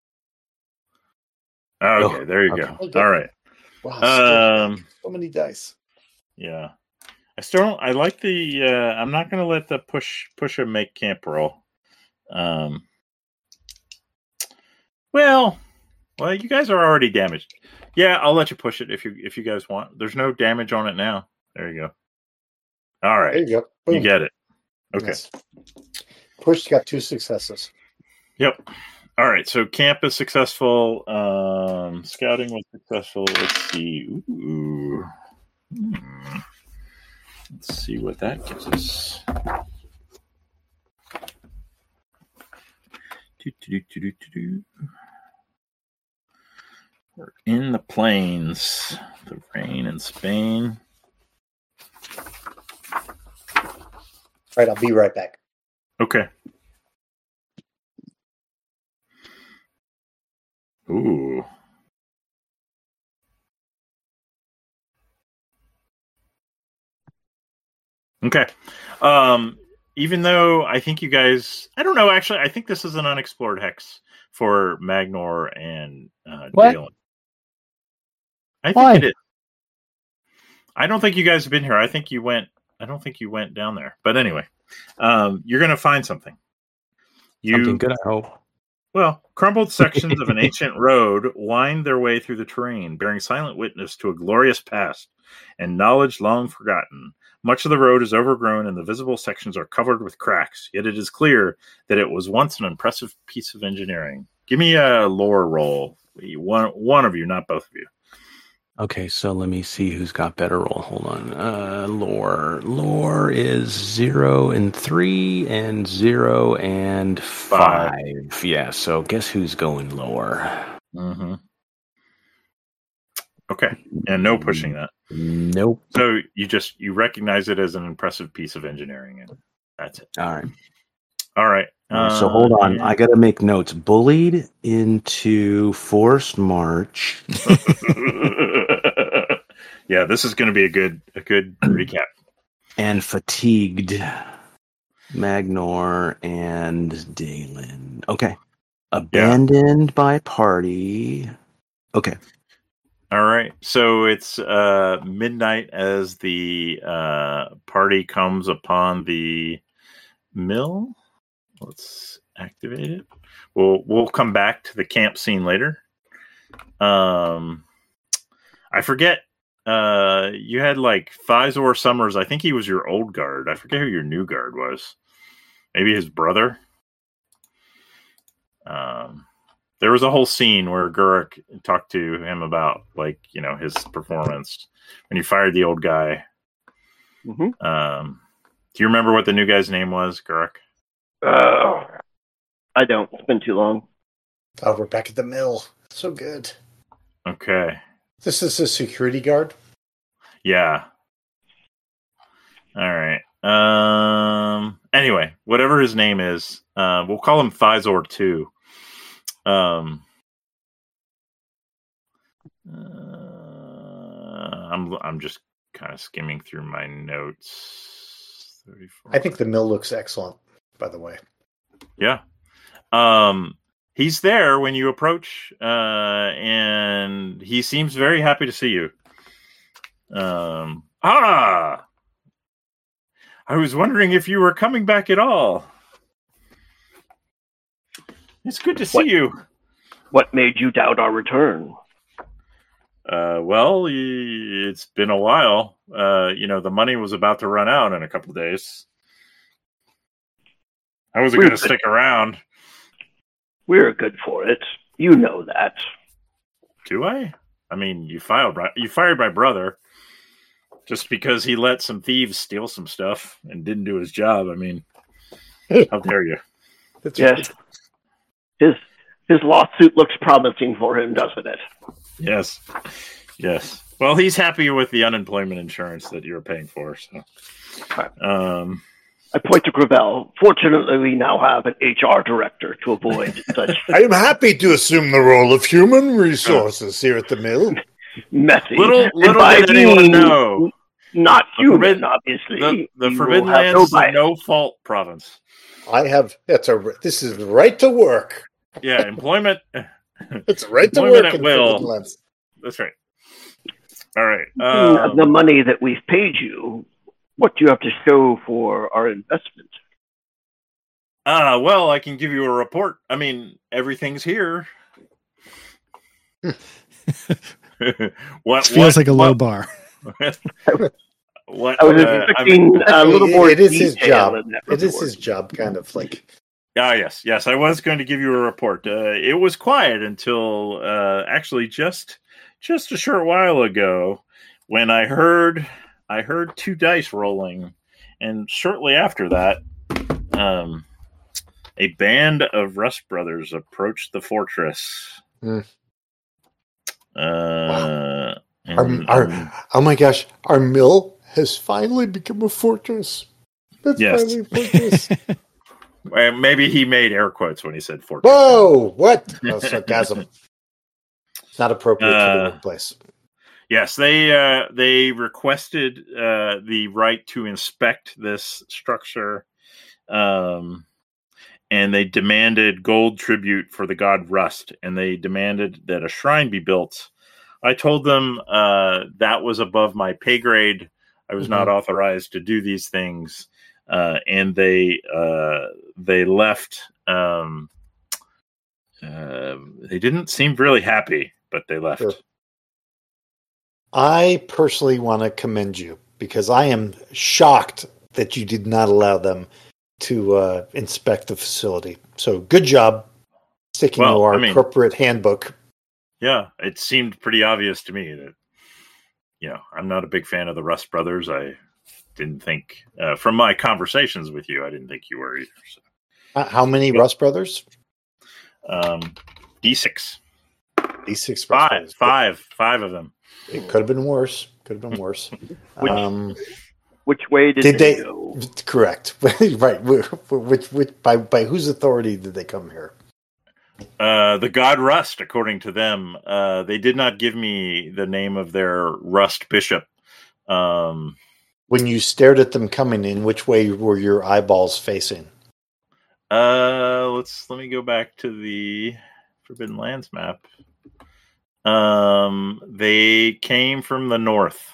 Okay, Oh, there you okay. go. All right. Wow, still, Um, so many dice. Yeah, I still don't. I like the. Uh, I'm not going to let the push push and make camp roll. Um. Well, well, you guys are already damaged. Yeah, I'll let you push it if you if you guys want. There's no damage on it now. There you go. All There right, you go. you Boom. get it. Okay. Yes. Push got two successes. Yep. All right. So camp is successful. Um, scouting was successful. Let's see. Ooh. Hmm. Let's see what that gives us. Do, do, do, do, do, do. We're in the plains. The rain in Spain. All right, I'll be right back. Okay. Ooh. Okay. Um, even though I think you guys, I don't know, actually, I think this is an unexplored hex for Magnor and uh, What? Dalen. I think Why? it is. I don't think you guys have been here. I think you went, I don't think you went down there. But anyway, um, you're going to find something. You, Something good, I hope. Well, crumbled sections of an ancient road wind their way through the terrain, bearing silent witness to a glorious past and knowledge long forgotten. Much of the road is overgrown and the visible sections are covered with cracks, yet it is clear that it was once an impressive piece of engineering. Give me a lore roll. One one of you, not both of you. Okay, so let me see who's got better roll. Hold on. Uh, lore. Lore is zero and three and zero and five. five. Yeah, so guess who's going lower? Mm-hmm. Okay, and no pushing that. Nope. So you just you recognize it as an impressive piece of engineering, and that's it. All right. All right. Uh, so hold on, I got to make notes. Bullied into forced march. Yeah, this is going to be a good a good recap. And fatigued, Magnor and Dalen. Okay, abandoned yeah. by party. Okay. All right. So it's uh, midnight as the uh, party comes upon the mill. Let's activate it. We'll we'll come back to the camp scene later. Um, I forget. Uh, you had like Thizor Summers. I think he was your old guard. I forget who your new guard was. Maybe his brother. Um, there was a whole scene where Gurik talked to him about like you know his performance when you fired the old guy. Mm-hmm. Um, do you remember what the new guy's name was, Gurik? Uh, I don't. It's been too long. Oh, we're back at the mill. So good. Okay. This is a security guard? Yeah. All right. Um. Anyway, whatever his name is, uh, we'll call him Thizor two. Um. Uh, I'm I'm just kind of skimming through my notes. thirty-four. I think the mill looks excellent, by the way. Yeah. Um. He's there when you approach, uh, and he seems very happy to see you. Um, ah! I was wondering if you were coming back at all. It's good to see what, you. What made you doubt our return? Uh, well, it's been a while. Uh, you know, the money was about to run out in a couple of days. I wasn't going to stick around. We're good for it. You know that. Do I? I mean, you filed you fired my brother just because he let some thieves steal some stuff and didn't do his job. I mean, how dare you? That's yes. Right. His his lawsuit looks promising for him, doesn't it? Yes. Yes. Well, he's happy with the unemployment insurance that you're paying for. So, um. I point to Gravel. Fortunately, we now have an H R director to avoid such. I am happy to assume the role of human resources here at the mill. Messy. Little, little did anyone know. Not the human, forbidden, obviously. The, the you Forbidden Lands is a no-fault province. I have. That's a. This is right to work. Yeah, employment. It's right to employment work at in will. Forbidden Lands. That's right. All right. Um, the Um, money that we've paid you. What do you have to show for our investment? Ah, uh, well, I can give you a report. I mean, everything's here. what This feels what, like a low what, bar. what? I was uh, expecting I a mean, little more. It is his detail job. in that It is report. his job, kind of like. Ah, yes, yes. I was going to give you a report. Uh, it was quiet until uh, actually just just a short while ago when I heard I heard two dice rolling, and shortly after that, um, a band of Rust Brothers approached the fortress. Mm. Uh, and, Our, um, our, oh my gosh, our mill has finally become a fortress. It's Yes. finally a fortress. well, maybe he made air quotes when he said fortress. Whoa! What? No, sarcasm. It's not appropriate for Uh, the workplace. Yes, they uh, they requested uh, the right to inspect this structure, um, and they demanded gold tribute for the god Rust, and they demanded that a shrine be built. I told them uh, that was above my pay grade. I was Mm-hmm. not authorized to do these things, uh, and they uh, they left. Um, uh, they didn't seem really happy, but they left. Sure. I personally want to commend you because I am shocked that you did not allow them to uh, inspect the facility. So good job. sticking Well, to our I mean- corporate handbook. Yeah, it seemed pretty obvious to me that, you know, I'm not a big fan of the Rust Brothers. I didn't think, uh, from my conversations with you, I didn't think you were either. So. Uh, How many Rust Brothers? Um, D six. D six Rust Five, Brothers. five, five of them. It could have been worse. Could have been worse. Which- um, Which way did, Did they, they- go? correct. Right. Which, which, by, by whose authority did they come here? Uh, the god Rust, according to them, uh, they did not give me the name of their Rust bishop. Um, When you stared at them coming in, which way were your eyeballs facing? uh, let's let me go back to the Forbidden Lands map. Um, they came from the north.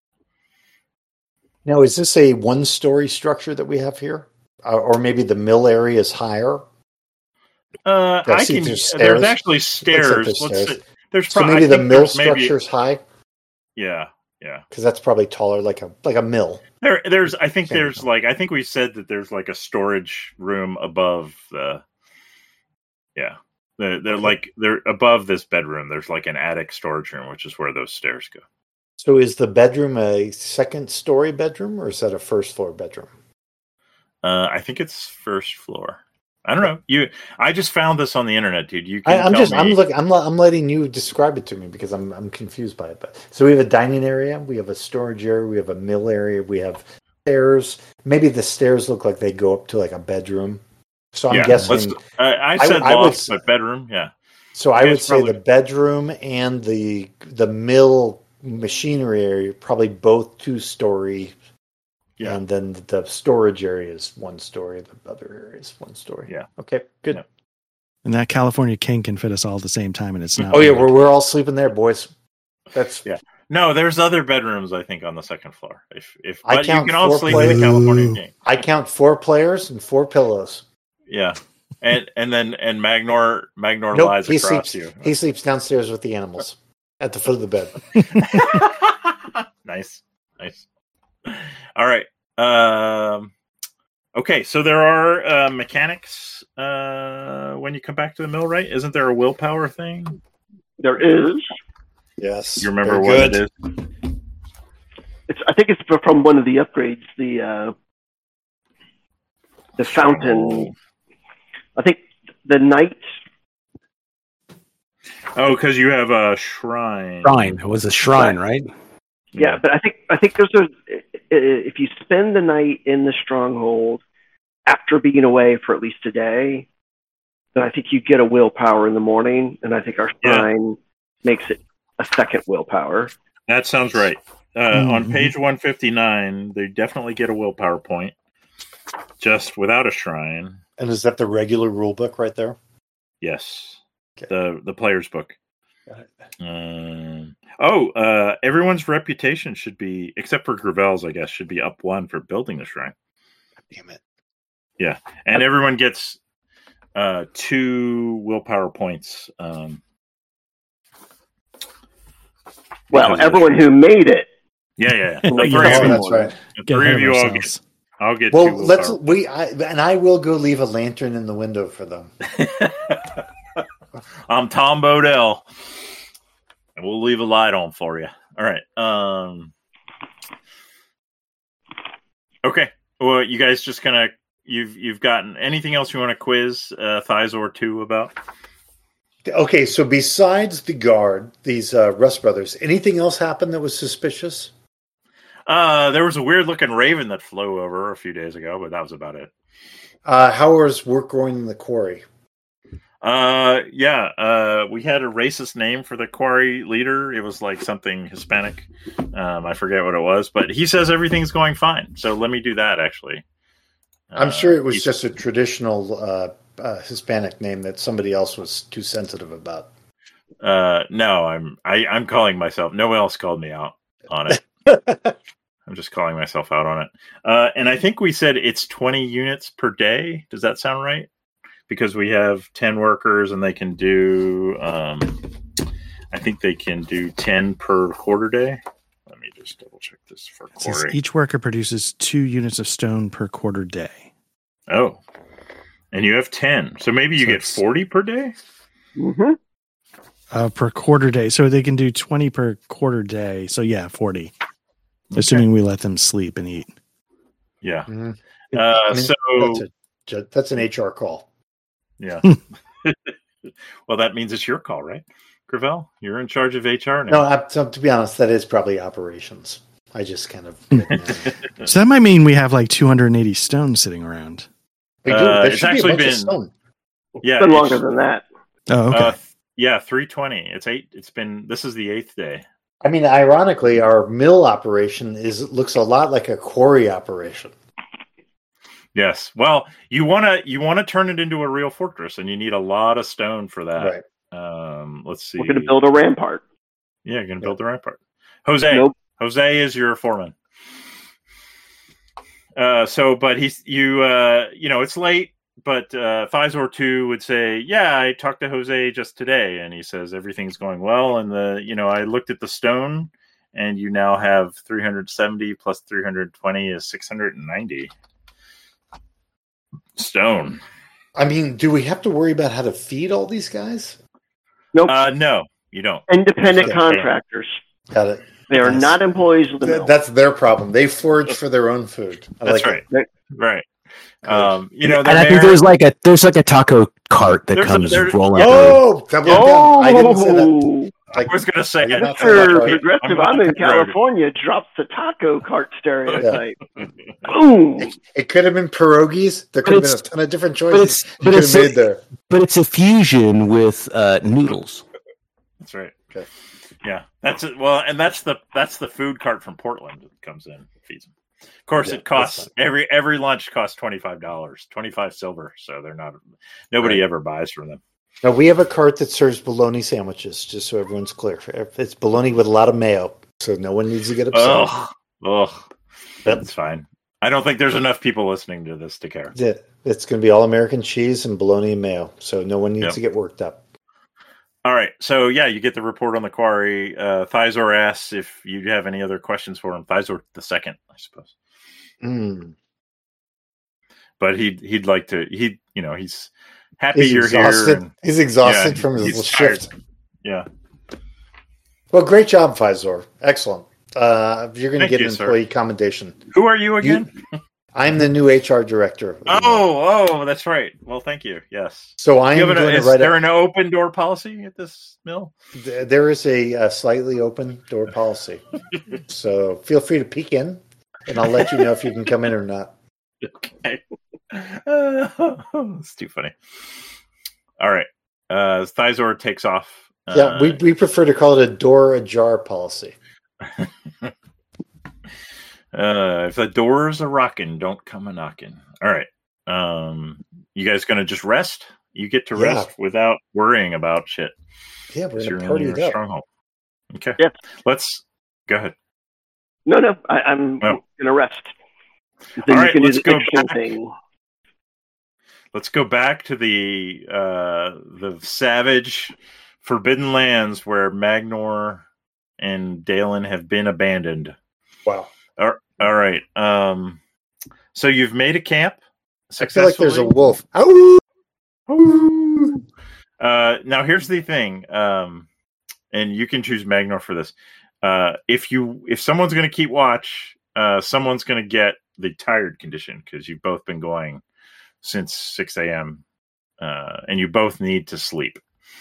Now, is this a one-story structure that we have here? Uh, or maybe the mill area is higher? Uh, Yeah, I see, can. there's There's, stairs. actually stairs. there's Let's stairs. see. There's So prob- maybe I the think mill there's maybe- structure is high? Yeah, yeah. Because that's probably taller, like a like a mill. There, there's. I think Same there's thing. like. I think we said that there's like a storage room above the. Yeah, they're, they're like they're above this bedroom. There's like an attic storage room, which is where those stairs go. So is the bedroom a second-story bedroom, or is that a first-floor bedroom? Uh, I think it's first floor. I don't know. You, I just found this on the internet, dude. You can I, I'm tell just me. I'm look I'm le- I'm letting you describe it to me because I'm I'm confused by it. But so we have a dining area, we have a storage area, we have a mill area, we have stairs. Maybe the stairs look like they go up to like a bedroom. So I'm yeah, guessing. let's- I, I I- said I would loft, s- but bedroom. Yeah. So I Yeah, would it's say probably- the bedroom and the the mill machinery area probably both two story, Yeah. and then the storage area is one story. The other area is one story. Yeah. Okay. Good. Yeah. And that California king can fit us all at the same time, and it's not. Oh yeah, weird. we're we're all sleeping there, boys. That's Yeah. No, there's other bedrooms. I think on the second floor. If if I but you count can all four sleep in players. the California King. I count four players and four pillows. Yeah. And and then and Magnor Magnor Nope, lies he across sleeps. you. He sleeps downstairs with the animals at the foot of the bed. Nice, nice. All right. Um, okay, so there are uh, mechanics uh, when you come back to the mill, right? Isn't there a willpower thing? There is. Yes, You remember very what good. it is? It's. I think it's from one of the upgrades. The uh, the fountain. I think the knight. Oh, because you have a shrine. Shrine. It was a shrine, right? Yeah, but I think I think there's a. If you spend the night in the stronghold after being away for at least a day, then I think you get a willpower in the morning, and I think our Yeah. shrine makes it a second willpower. That sounds right. Uh, Mhm. On page one fifty-nine, they definitely get a willpower point, just without a shrine. And is that the regular rule book right there? Yes, Okay. the the player's book. Got it. Um, oh, uh, everyone's reputation should be, except for Gravel's, I guess, should be up one for building the shrine, Damn it. and everyone gets uh, two willpower points. Um, Well, because of the everyone shrine. who made it. yeah, yeah, yeah. The Like, three oh, of you, that's right. the Get three ahead of you all get. ourselves. I'll get. Well, two let's willpower. we I, and I will go leave a lantern in the window for them. I'm Tom Bodell, and we'll leave a light on for you. All right. Um. Okay. Well, you guys just gonna you've you've gotten anything else you want to quiz uh, Thizor two about? Okay, so besides the guard, these uh, Rust brothers, anything else happened that was suspicious? Uh, there was a weird looking raven that flew over a few days ago, but that was about it. Uh, how was work going in the quarry? Uh, yeah. Uh, we had a racist name for the quarry leader. It was like something Hispanic. Um, I forget what it was, but he says everything's going fine. So let me do that. Actually, I'm Uh, sure it was he's- just a traditional uh, uh, Hispanic name that somebody else was too sensitive about. Uh, no, I'm I, I'm calling myself. No one else called me out on it. I'm just calling myself out on it. Uh, and I think we said it's twenty units per day. Does that sound right? Because we have ten workers and they can do. Um, I think they can do ten per quarter day. Let me just double check this for It says quarry. each worker produces two units of stone per quarter day. Oh, And you have ten. So maybe you So get it's- forty per day? Mm-hmm. Uh, per quarter day. So they can do twenty per quarter day. So yeah, forty. Assuming we let them sleep and eat. Yeah. Mhm. Uh, I mean, so, that's, a, ju- that's an H R call. yeah. Well, that means it's your call, right? Gravel, you're in charge of H R now. No, I, so to be honest, that is probably operations. I just kind of. So that might mean we have like two hundred eighty stones sitting around. We do. Uh, there it's should be a actually bunch of been- stone. yeah. It's been longer it's- than that. Oh, okay. uh, yeah, three twenty. It's eight. It's been, this is the eighth day. I mean, ironically, our mill operation is looks a lot like a quarry operation. Yes. Well, you want to you want to turn it into a real fortress, and you need a lot of stone for that. Right. Um, let's see. We're going to build a rampart. Yeah, you're going to build the rampart. Jose. Nope. Jose is your foreman. Uh, so, but he's you. Uh, you know, it's late, but uh, Thizor two would say, "Yeah, I talked to Jose just today, and he says everything's going well. And the, you know, I looked at the stone, and you now have three hundred seventy plus three hundred twenty is six hundred ninety stone. I mean, do we have to worry about how to feed all these guys? Nope. Uh, no, you don't. Independent okay. contractors. Got it. They are Yes. not employees of the Th- mill. That's their problem. They forage for their own food. I That's like right. it. Right. Good. Um, you know, and the I think mayor- there's like a there's like a taco cart that There's a- comes there's- rolling. through. Oh, that was Oh, I didn't say that. I was going to say, I did not say Mister that, right? Progressive, I'm I'm not in proud. California, drops the taco cart stereotype. Boom! It, it could have been pierogies. There could have been a it's- ton of different but choices it's- you but could it's have a- made there. But it's a fusion with uh, noodles. That's right. Okay. Yeah, that's it. Well, and that's the that's the food cart from Portland that comes in and feeds them. Of course, Yeah, it costs that's every every lunch costs twenty five dollars, twenty five silver. So they're not nobody Right. ever buys from them. Now we have a cart that serves bologna sandwiches, just so everyone's clear. It's bologna with a lot of mayo, so no one needs to get upset. Ugh, ugh, that's fine. I don't think there's enough people listening to this to care. Yeah, it's going to be all American cheese and bologna and mayo, so no one needs Yep. to get worked up. All right, so yeah, you get the report on the quarry. Uh, Thizor asks if you have any other questions for him. Thizor the second, I suppose. Mm. But he'd he'd like to. He you know he's happy He's you're exhausted. here. And, He's exhausted yeah, from his he's shift. tired. Yeah. Well, great job, Fizor. Excellent. Uh, you're going to Thank get you, an sir. employee commendation. Who are you again? I'm the new H R director. Oh, oh, that's right. Well, thank you. Yes. So I You am have an, going is to write. there A, an open door policy at this mill? th- there is a, a slightly open door policy, so feel free to peek in, and I'll let you know if you can come in or not. Okay. Uh, it's too funny. All right. Uh, Thizor takes off. Uh, Yeah, we we prefer to call it a door ajar policy. Uh, if the doors are rocking, don't come a knocking. All right. Um, you guys gonna just rest? You get to Yeah. rest without worrying about shit. Yeah, we're You're going to in party your it up. stronghold. Okay. Yeah. Let's go ahead. No, no, I, I'm Oh. going to rest. Then All you right, can do let's the go interesting back. thing. Let's go back to the uh, the savage, forbidden lands where Magnor and Dalen have been abandoned. Wow. All, all right. Um, so you've made a camp. I feel like there's a successfully. wolf. Ow! Uh, now here's the thing, um, and you can choose Magnor for this. Uh, if you if someone's going to keep watch, uh, someone's going to get the tired condition because you've both been going since six a.m. Uh, and you both need to sleep.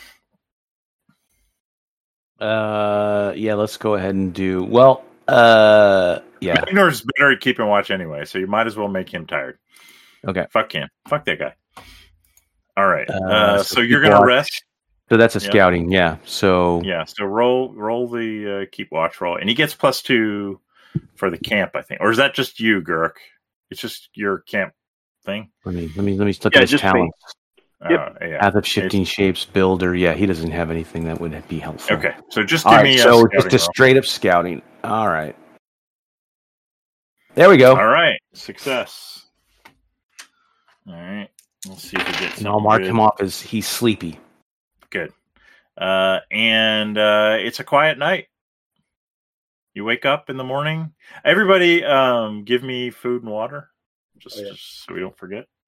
Uh, yeah, let's go ahead and do well. Uh, yeah, Magnor's better at keeping watch anyway, so you might as well make him tired. okay. Fuck him. Fuck that guy. All right. Uh, Uh, so, so you're keep gonna watch. rest. So that's a Yeah. scouting, yeah. So Yeah. So roll roll the uh, keep watch roll, and he gets plus two for the camp, I think. Or is that just you, Gurk? It's just your camp thing. let me let me let me look Yeah, at his just me. talent. Yep. Uh, yeah. Path of shifting shapes, builder. Yeah, he doesn't have anything that would be helpful. Okay. So just All give right, me a so scouting just a roll. straight up scouting. All right. There we go. All right. Success. All right. Let's see if we get And I'll something mark good. him off as he's sleepy. Good. Uh, and uh, it's a quiet night. You wake up in the morning. Everybody, um, give me food and water, just, Oh, yeah. just so we don't forget.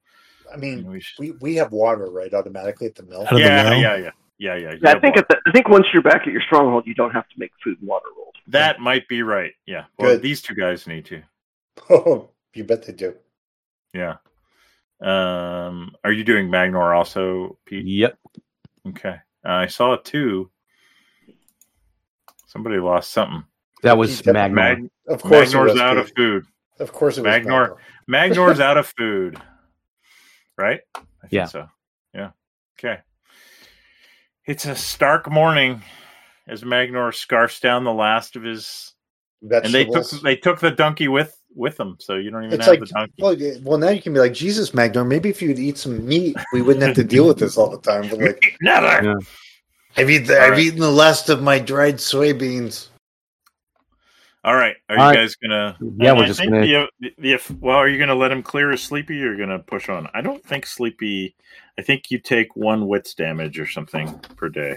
I mean, We should- we, we have water right automatically at the mill. Out of the yeah, well? yeah, yeah, yeah, yeah, Yeah, I yeah, think water. at the, I think once you're back at your stronghold, you don't have to make food and water rolls. That might be right. Yeah. Well, Good. these two guys need to. Oh, you bet they do. Yeah. Um, are you doing Magnor also, Pete? Yep. Okay. Uh, I saw it too. Somebody lost something. That was He's got Magnor. Mag- Of course, Magnor's it was out Pete. of food. Of course, it was Magnor. Magnor. Magnor's out of food. Right? I think Yeah. so. Yeah. Okay. It's a stark morning as Magnor scarfs down the last of his, and they took Vegetables. they took the donkey with with them, so you don't even It's have like, the donkey. well, yeah, well, now you can be like, Jesus, Magnor, maybe if you'd eat some meat, we wouldn't have to deal with this all the time. But like, Never. Yeah. I've, eat the, All I've right. eaten the last of my dried soybeans. All right. Are All you right. guys gonna? Yeah, and we're I just think gonna- The, the, the, well, are you gonna let him clear his sleepy, or are you gonna push on? I don't think sleepy. I think you take one wits damage or something per day.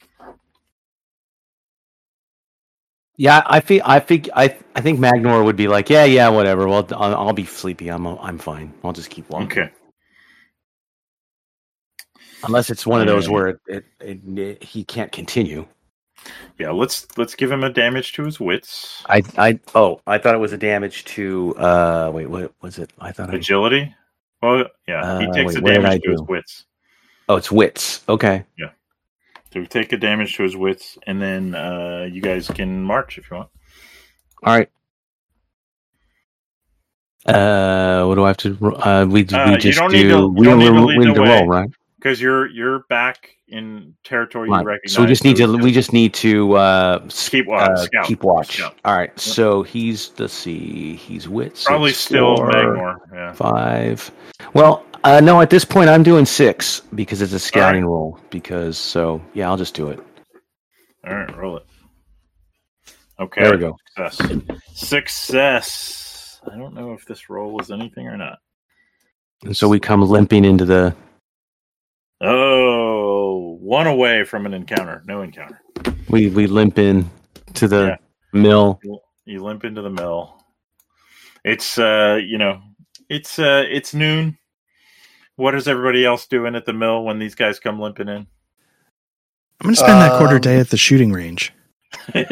Yeah, I think I think I I think Magnor would be like, yeah, yeah, whatever. Well, I'll, I'll be sleepy. I'm I'm fine. I'll just keep walking. Okay. Unless it's one of those Yeah. where it, it, it, it he can't continue. Yeah. Let's let's give him a damage to his wits. I I oh I thought it was a damage to uh wait what was it? I thought I, Agility. Well, yeah. He Uh, takes wait, the what did damage I to his do? wits. oh it's wits. Okay. So we take a damage to his wits, and then uh, you guys can march if you want. All right. Uh, what do I have to? ro- Uh, we Uh, we you just don't do. need to- you we don't need to we lead need the to way. roll, right? Because you're you're back in territory you Right. recognize. So we just need to. so We just need to uh, s- keep watch. uh, scout. keep watch. Scout. All right. So he's let's see. He's wits. so Probably it's still four, Magnor. Yeah. Five. Well, uh, no. At this point, I'm doing six because it's a scouting roll. Because so yeah, I'll just do it. All right, roll it. Okay. There we go. Success. Success. I don't know if this roll was anything or not. And so we come limping into the. Oh, one away from an encounter. No encounter. We we limp in to the Yeah. mill. You limp into the mill. It's uh, you know, it's uh, it's noon. What is everybody else doing at the mill when these guys come limping in? I'm going to spend that quarter Um, day at the shooting range. I,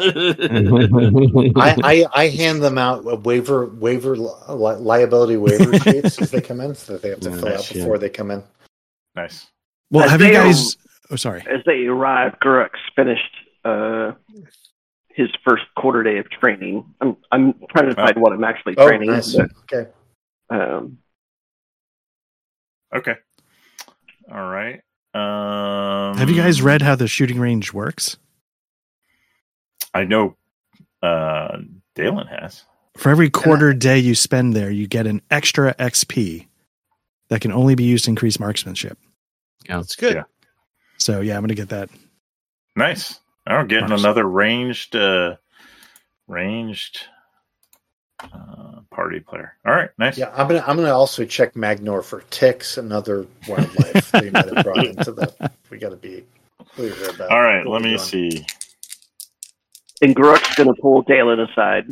I, I hand them out a waiver waiver li- liability waiver sheets as they come in, so that they have to Yeah, fill out shit. before they come in. Nice. Well, As have you they guys? Oh, sorry. As they arrive, Gurux finished uh, his first quarter day of training. I'm I'm trying to decide what I'm actually Oh, training. nice. but, Okay. um, Okay. All right. Um, Have you guys read how the shooting range works? I know. Uh, Dalen has. For every quarter day you spend there, you get an extra X P that can only be used to increase marksmanship. That's good. Yeah. So yeah, I'm going to get that. Nice. Oh, getting Marks. another ranged, uh, ranged uh, party player. All right. Nice. Yeah, I'm gonna I'm gonna also check Magnor for ticks and other wildlife they might have brought into the. We got to be clear about. All right. what Let we're me doing. see. and Guruk's going to pull Dalen aside.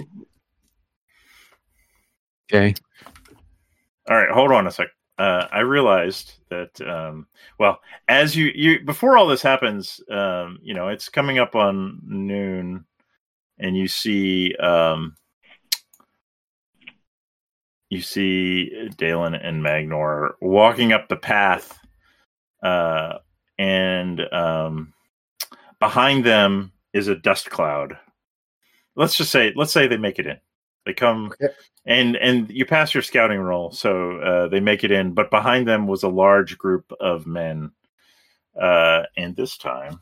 Okay. All right, hold on a sec. Uh, I realized that, um, well, as you, you before all this happens, um, you know, it's coming up on noon, and you see, um, you see Dalen and Magnor walking up the path, uh, and um, behind them is a dust cloud. Let's just say, let's say they make it in. They come. Okay. And and you pass your scouting roll, so uh, they make it in. But behind them was a large group of men, uh, and this time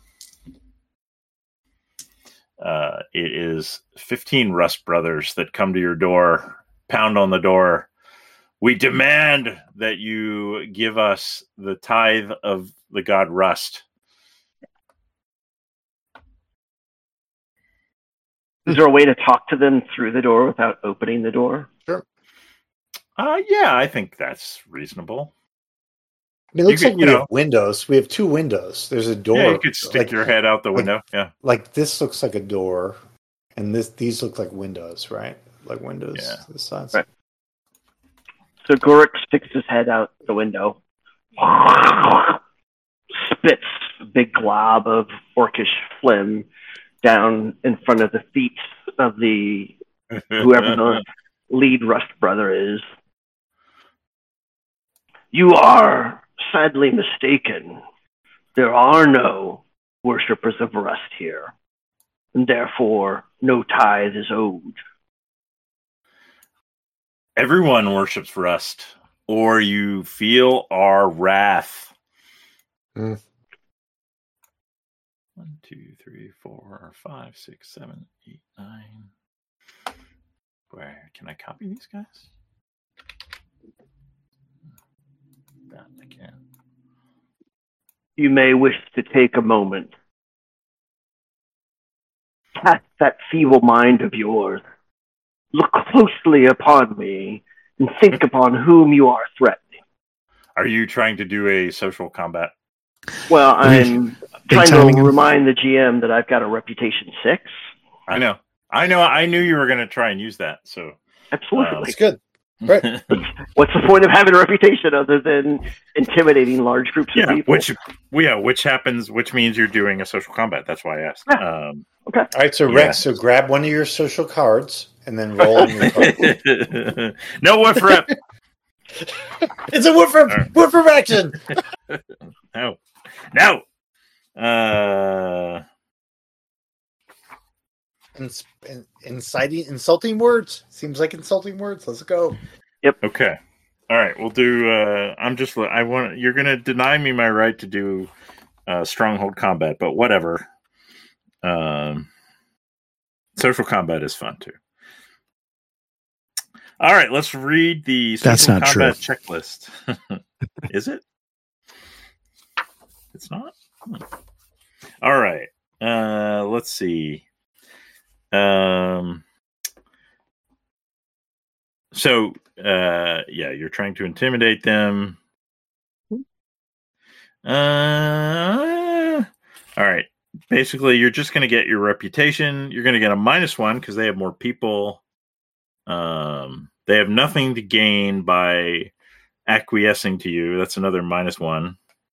uh, it is fifteen Rust brothers that come to your door, pound on the door. We demand that you give us the tithe of the god Rust. Is there a way to talk to them through the door without opening the door? Uh, yeah, I think that's reasonable. I mean, it looks You could, like we you know- have windows. We have two windows. There's a door. Yeah, you could stick like, your head out the like- window. Yeah. like this looks like a door, and this these look like windows, right? Like windows. Yeah. This size. Right. So Gorik sticks his head out the window, spits a big glob of orcish phlegm down in front of the feet of the whoever the lead Rust brother is. You are sadly mistaken. There are no worshippers of Rust here, and therefore no tithe is owed. Everyone worships Rust, or you feel our wrath. Mm. One, two, three, four, five, six, seven, eight, nine. Where can I copy these guys? That I can. You may wish to take a moment. Cast that feeble mind of yours. Look closely upon me and think upon whom you are threatening. Are you trying to do a social combat? Well, I'm trying timing to him. remind the G M that I've got a reputation six. I know. I know. I knew you were going to try and use that. So Absolutely. It's good. Right. What's the point of having a reputation other than intimidating large groups of yeah, people? which yeah, which happens, which means you're doing a social combat. That's why I asked. Yeah. Um, Okay. All right, so Yeah. Rex, so grab one of your social cards and then roll on your card. no whiff rep. It's a woof from right. woof from action. No, no. Uh, Ins- in- inciting, insulting words. Seems like insulting words. Let's go. okay. All right. We'll do. Uh, I'm just. I want. You're going to deny me my right to do uh, stronghold combat, but whatever. Um, social combat is fun too. All right, let's read the social That's not combat true. checklist. Is it? It's not. Hmm. All right. Uh, let's see. Um. So, uh, yeah, you're trying to intimidate them. Uh. All right. Basically, you're just going to get your reputation. You're going to get a minus one because they have more people. Um, they have nothing to gain by acquiescing to you. That's another minus one.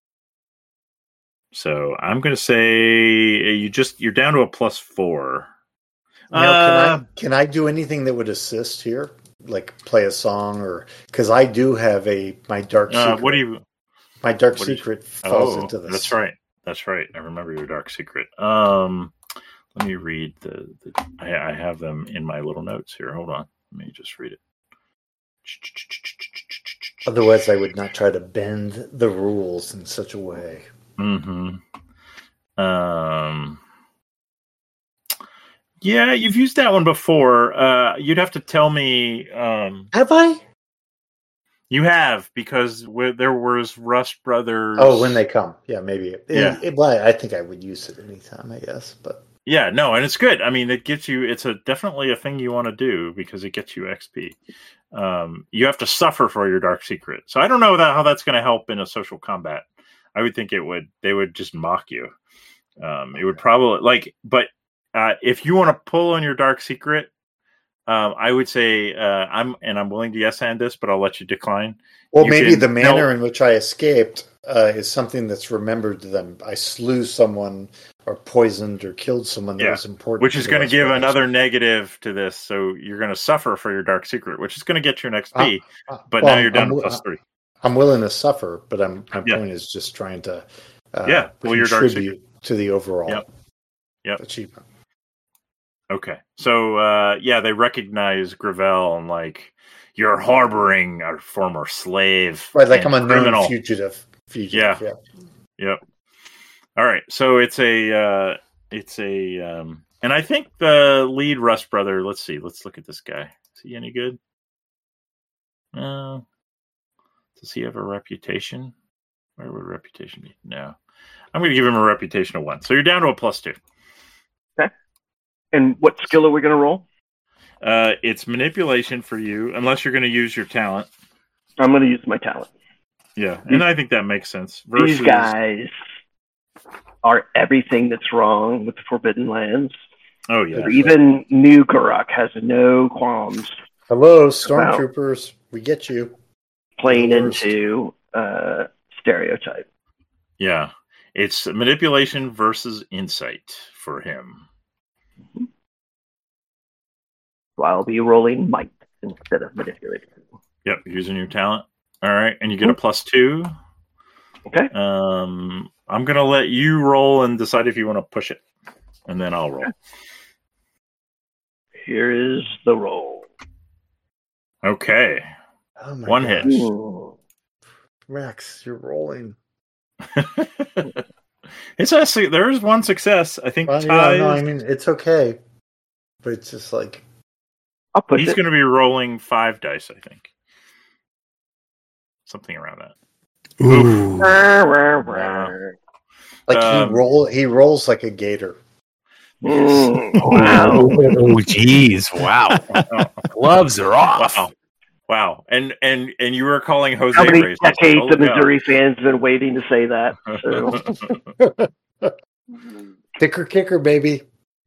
So I'm going to say you just you're down to a plus four. Now, can Uh, I can I do anything that would assist here, like play a song, or because I do have a my dark uh, secret. what do you? my dark what do you- secret falls Oh, into this. that's right. That's right. I remember your dark secret. Um, let me read the. the I, I have them in my little notes here. Hold on. Let me just read it. Otherwise, I would not try to bend the rules in such a way. Mm-hmm. Um. Yeah, you've used that one before. Uh, you'd have to tell me. Um, Have I? you have because where there was Rust Brothers. Oh, when they come, yeah, maybe. It, Yeah. it- well, I think I would use it anytime, I guess. But Yeah, no, and it's good. I mean, it gets you. It's a definitely a thing you want to do because it gets you X P. Um, you have to suffer for your dark secret. So I don't know that how that's going to help in a social combat. I would think it would. They would just mock you. Um, it would probably like, but uh, if you want to pull on your dark secret, um, I would say uh, I'm and I'm willing to yes and this, but I'll let you decline. well, You maybe can- the manner no. in which I escaped uh, is something that's remembered to them. I slew someone, or poisoned, or killed someone that Yeah, was important, Which to is the going to West give Brothers. another negative to this. So you're going to suffer for your dark secret, which is going to get you an X P. Uh, but well, now you're down I'm, to plus three. I'm willing to suffer, but I'm, my Yeah. point is just trying to uh, Yeah, pull your dark contribute to the overall Yep. Yep. achievement. Okay. So, uh, yeah, they recognize Gravel and, like, you're harboring a former slave. Right, like and I'm a criminal. known fugitive. fugitive Yeah. yeah. Yep. All right. So it's a, uh, it's a, um, and I think the lead Rust brother, let's see, let's look at this guy. Is he any good? No. Does he have a reputation? Where would reputation be? No. I'm going to give him a reputation of one. So you're down to a plus two. And what skill are we going to roll? Uh, it's manipulation for you, unless you're going to use your talent. I'm going to use my talent. Yeah, and I think that makes sense. Versus, These guys are everything that's wrong with the Forbidden Lands. Oh yeah, Even New Guruk has no qualms. Hello, stormtroopers. We get you. playing The worst. into uh, stereotype. Yeah, it's manipulation versus insight for him. So I'll be rolling might instead of manipulation. Yep, using your talent. All right, and you get a plus two. Okay. Um, I'm gonna let you roll and decide if you want to push it, and then I'll roll. Here is the roll. Okay, Oh my One gosh. hit. Ooh. Max, you're rolling. it's actually there's one success. I think Well, yeah, Ty no, I is- mean it's okay, but it's just like I'll push he's it. going to be rolling five dice. I think something around that. Ooh. Rah, rah, rah. like Um, he roll he rolls like a gator. Mm, wow. Oh, jeez! Wow, gloves are off. Wow, wow, and and and you were calling Jose How many racist. decades Holy the Missouri fans have been waiting to say that? cow. So. Ticker kicker, baby.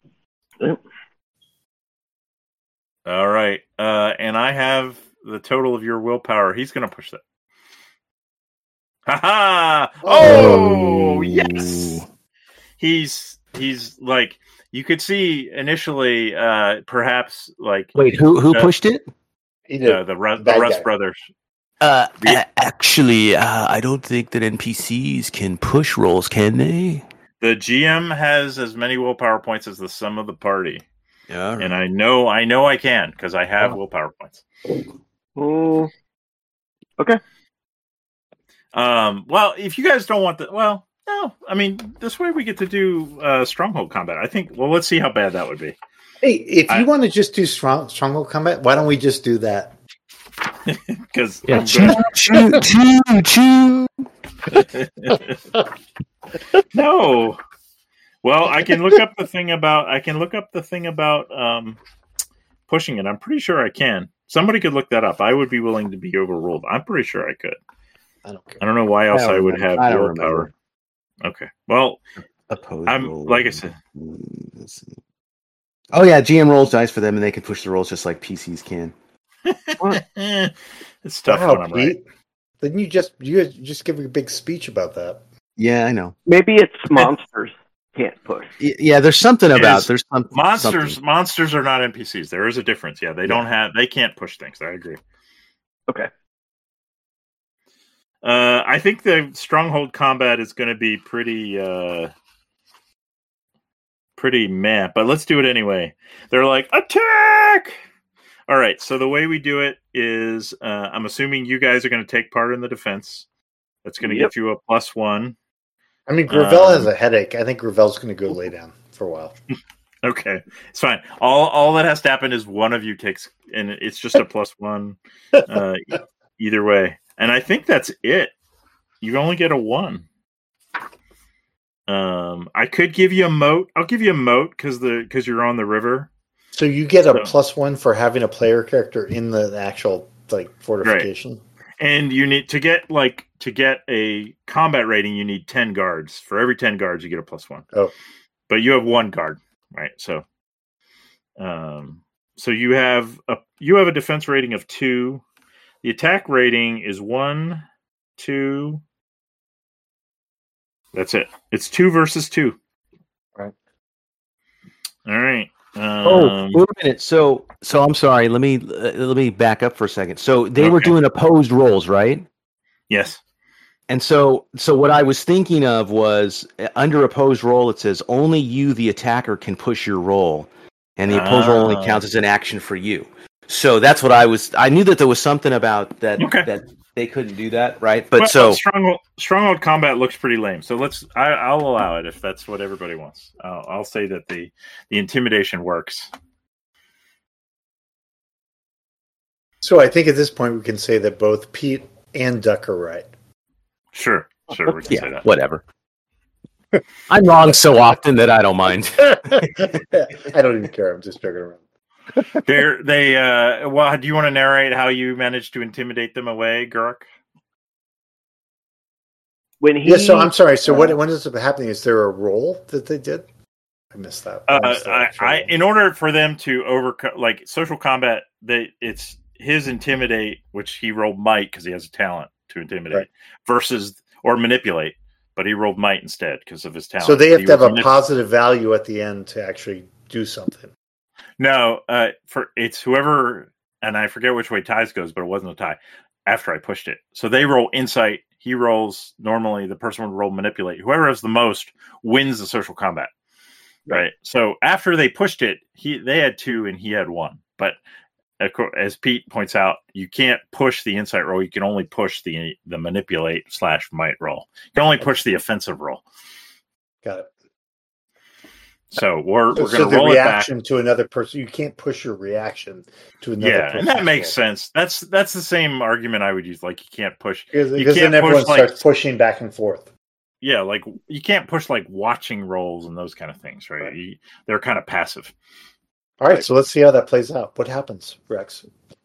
All right, uh, and I have the total of your willpower. He's going to push that. Ha ha! Oh, yes. He's he's like you could see initially, uh, perhaps like Wait, who who Uh, pushed it? He did. uh, the Ru- the Bad Rust guy. brothers. Uh, Yeah. actually, uh, I don't think that N P Cs can push rolls, can they? The G M has as many willpower points as the sum of the party, Yeah. and I know I know I can because I have Oh. willpower points. Mm, Um, well, if you guys don't want the, well, no, I mean this way we get to do uh, stronghold combat. I think. Well, let's see how bad that would be. Hey, if I- you want to just do strong stronghold combat, why don't we just do that? Because Yeah, choo choo choo choo. no. Well, I can look up the thing about. I can look up the thing about um, pushing it. I'm pretty sure I can. Somebody could look that up. I would be willing to be overruled. I'm pretty sure I could. I don't care. I don't know why else I don't I, would remember. have I don't willpower. remember. Okay. Well, Opposed I'm roll. like I said. Oh yeah, G M rolls dice for them, and they can push the rolls just like P Cs can. it's tough Wow, when I'm right. Pete. Didn't you just you just give a big speech about that? Yeah, I know. maybe it's monsters can't push. Y- Yeah, there's something It about is- there's some Monsters, something. monsters are not N P Cs. There is a difference. Yeah, they don't have. They can't push things. I agree. Okay. Uh, I think the stronghold combat is going to be pretty, uh, pretty meh. But let's do it anyway. They're like attack. All right. So the way we do it is, uh, I'm assuming you guys are going to take part in the defense. That's going to Yep. get you a plus one. I mean, Gravel Um, has a headache. I think Gravel's going to go lay down for a while. Okay, it's fine. All all that has to happen is one of you takes, and it's just a plus one. Uh, e- either way, and I think that's it. You only get a one. Um, I could give you a moat. I'll give you a moat because the because you're on the river. So you get a So- plus one for having a player character in the actual like fortification. And you need to get like to get a combat rating. You need ten guards. For every ten guards, you get a plus one. Oh. but you have one guard, right? So, um, so you have a you have a defense rating of two. The attack rating is one, two. That's it. It's two versus two. Right. All right. Um, Oh, wait a minute. So, so I'm sorry. Let me uh, let me back up for a second. So they were Okay. doing opposed rolls, right? yes. And so, so what I was thinking of was uh, under opposed roll, it says only you, the attacker, can push your roll, and the opposed roll only Ah. counts as an action for you. So that's what I was. I knew that there was something about that Okay. that they couldn't do that, right? But Well, so stronghold stronghold combat looks pretty lame. So let's. I, I'll allow it if that's what everybody wants. I'll, I'll say that the the intimidation works. So I think at this point we can say that both Pete and Duck are right. Sure, sure, we can say yeah, that. whatever. I'm wrong so often that I don't mind. I don't even care. I'm just joking around. They're they. Uh, well, do you want to narrate how you managed to intimidate them away, Gurk? When he Yeah. So I'm sorry. So what what is happening? Is there a roll that they did? I missed that. Uh, missed that I, actual I, roll. in order for them to overcome, like social combat, they it's his intimidate, which he rolled might because he has a talent to intimidate, Right. versus or manipulate, but he rolled might instead because of his talent. So they But have he to have was a manip- positive value at the end to actually do something. No, uh, for it's whoever, and I forget which way ties goes, but it wasn't a tie. After I pushed it, so they roll insight. He rolls normally. The person would roll manipulate. Whoever has the most wins the social combat. Right. So after they pushed it, he they had two and he had one. But as Pete points out, you can't push the insight roll. You can only push the the manipulate slash might roll. You can only push the offensive roll. Got it. So we're So, we're so going to the roll it back. reaction to another person, you can't push your reaction to another Yeah, person. and that makes sense. That's that's the same argument I would use. Like you can't push. Because, You because can't then everyone push, like- starts pushing back and forth. Yeah, like you can't push like watching rolls and those kind of things, right? Right. You, they're kind of passive. All right, so let's see how that plays out. What happens, Rex?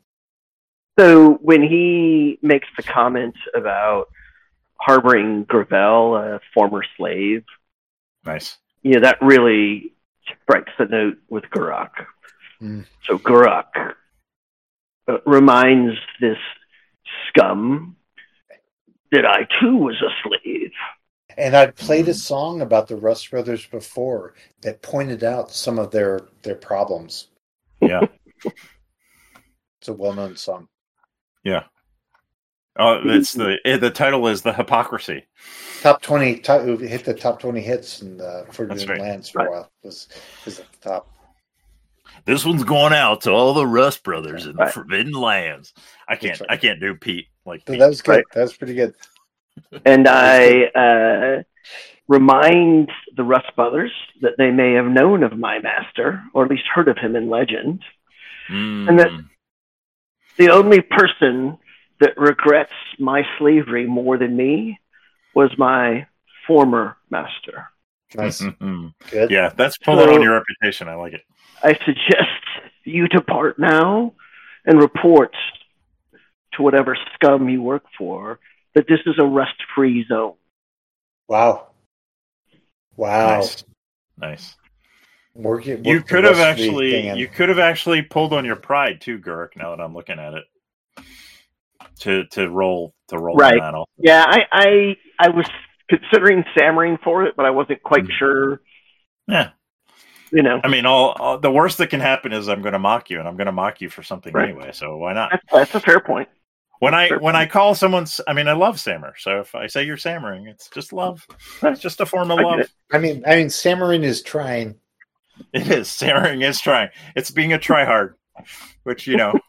So when he makes the comment about harboring Gravel, a former slave, Nice. you know, that really strikes a note with Guruk. Mm. So Guruk uh, reminds this scum that I too was a slave. And I'd played a song about the Rust Brothers before that pointed out some of their, their problems. Yeah. It's a well-known song. Yeah. Oh, it's the eh, the title is The Hypocrisy. Top twenty, top, it hit the top twenty hits in the Forbidden That's right. Lands for Right. a while. It was, was at the top. This one's going out to all the Rust Brothers in the Right. Forbidden Lands. I can't That's right. I can't do Pete like So Pete. that was good. Right. That was pretty good. And I uh, remind the Rust Brothers that they may have known of my master, or at least heard of him in legend. Mm. And that- The only person that regrets my slavery more than me was my former master. Nice. Mhm. Good. Yeah, that's pulling So- on your reputation. I like it. I suggest you depart now and report to whatever scum you work for that this is a rust-free zone. Wow. Wow. Nice. Nice. Working, You work the could have rest of the actually thing in. you could have actually pulled on your pride too, Gurk, now that I'm looking at it. To to roll to roll Right. on that also. Yeah, I, I I was considering stammering for it, but I wasn't quite Mhm. sure. Yeah. You know, I mean, all, all the worst that can happen is I'm going to mock you, and I'm going to mock you for something Right. anyway. So why not? that's, that's a fair point. When I Sure. when I call someone's, I mean, I love Sammer. So if I say you're Sammering, it's just love. It's just a form of I get love. it. I mean, I mean, Samarin is trying. It is. Sammering is trying. It's being a tryhard, which you know.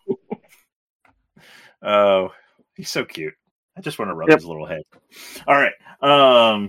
Oh, he's so cute. I just want to rub Yep. his little head. All right. Um.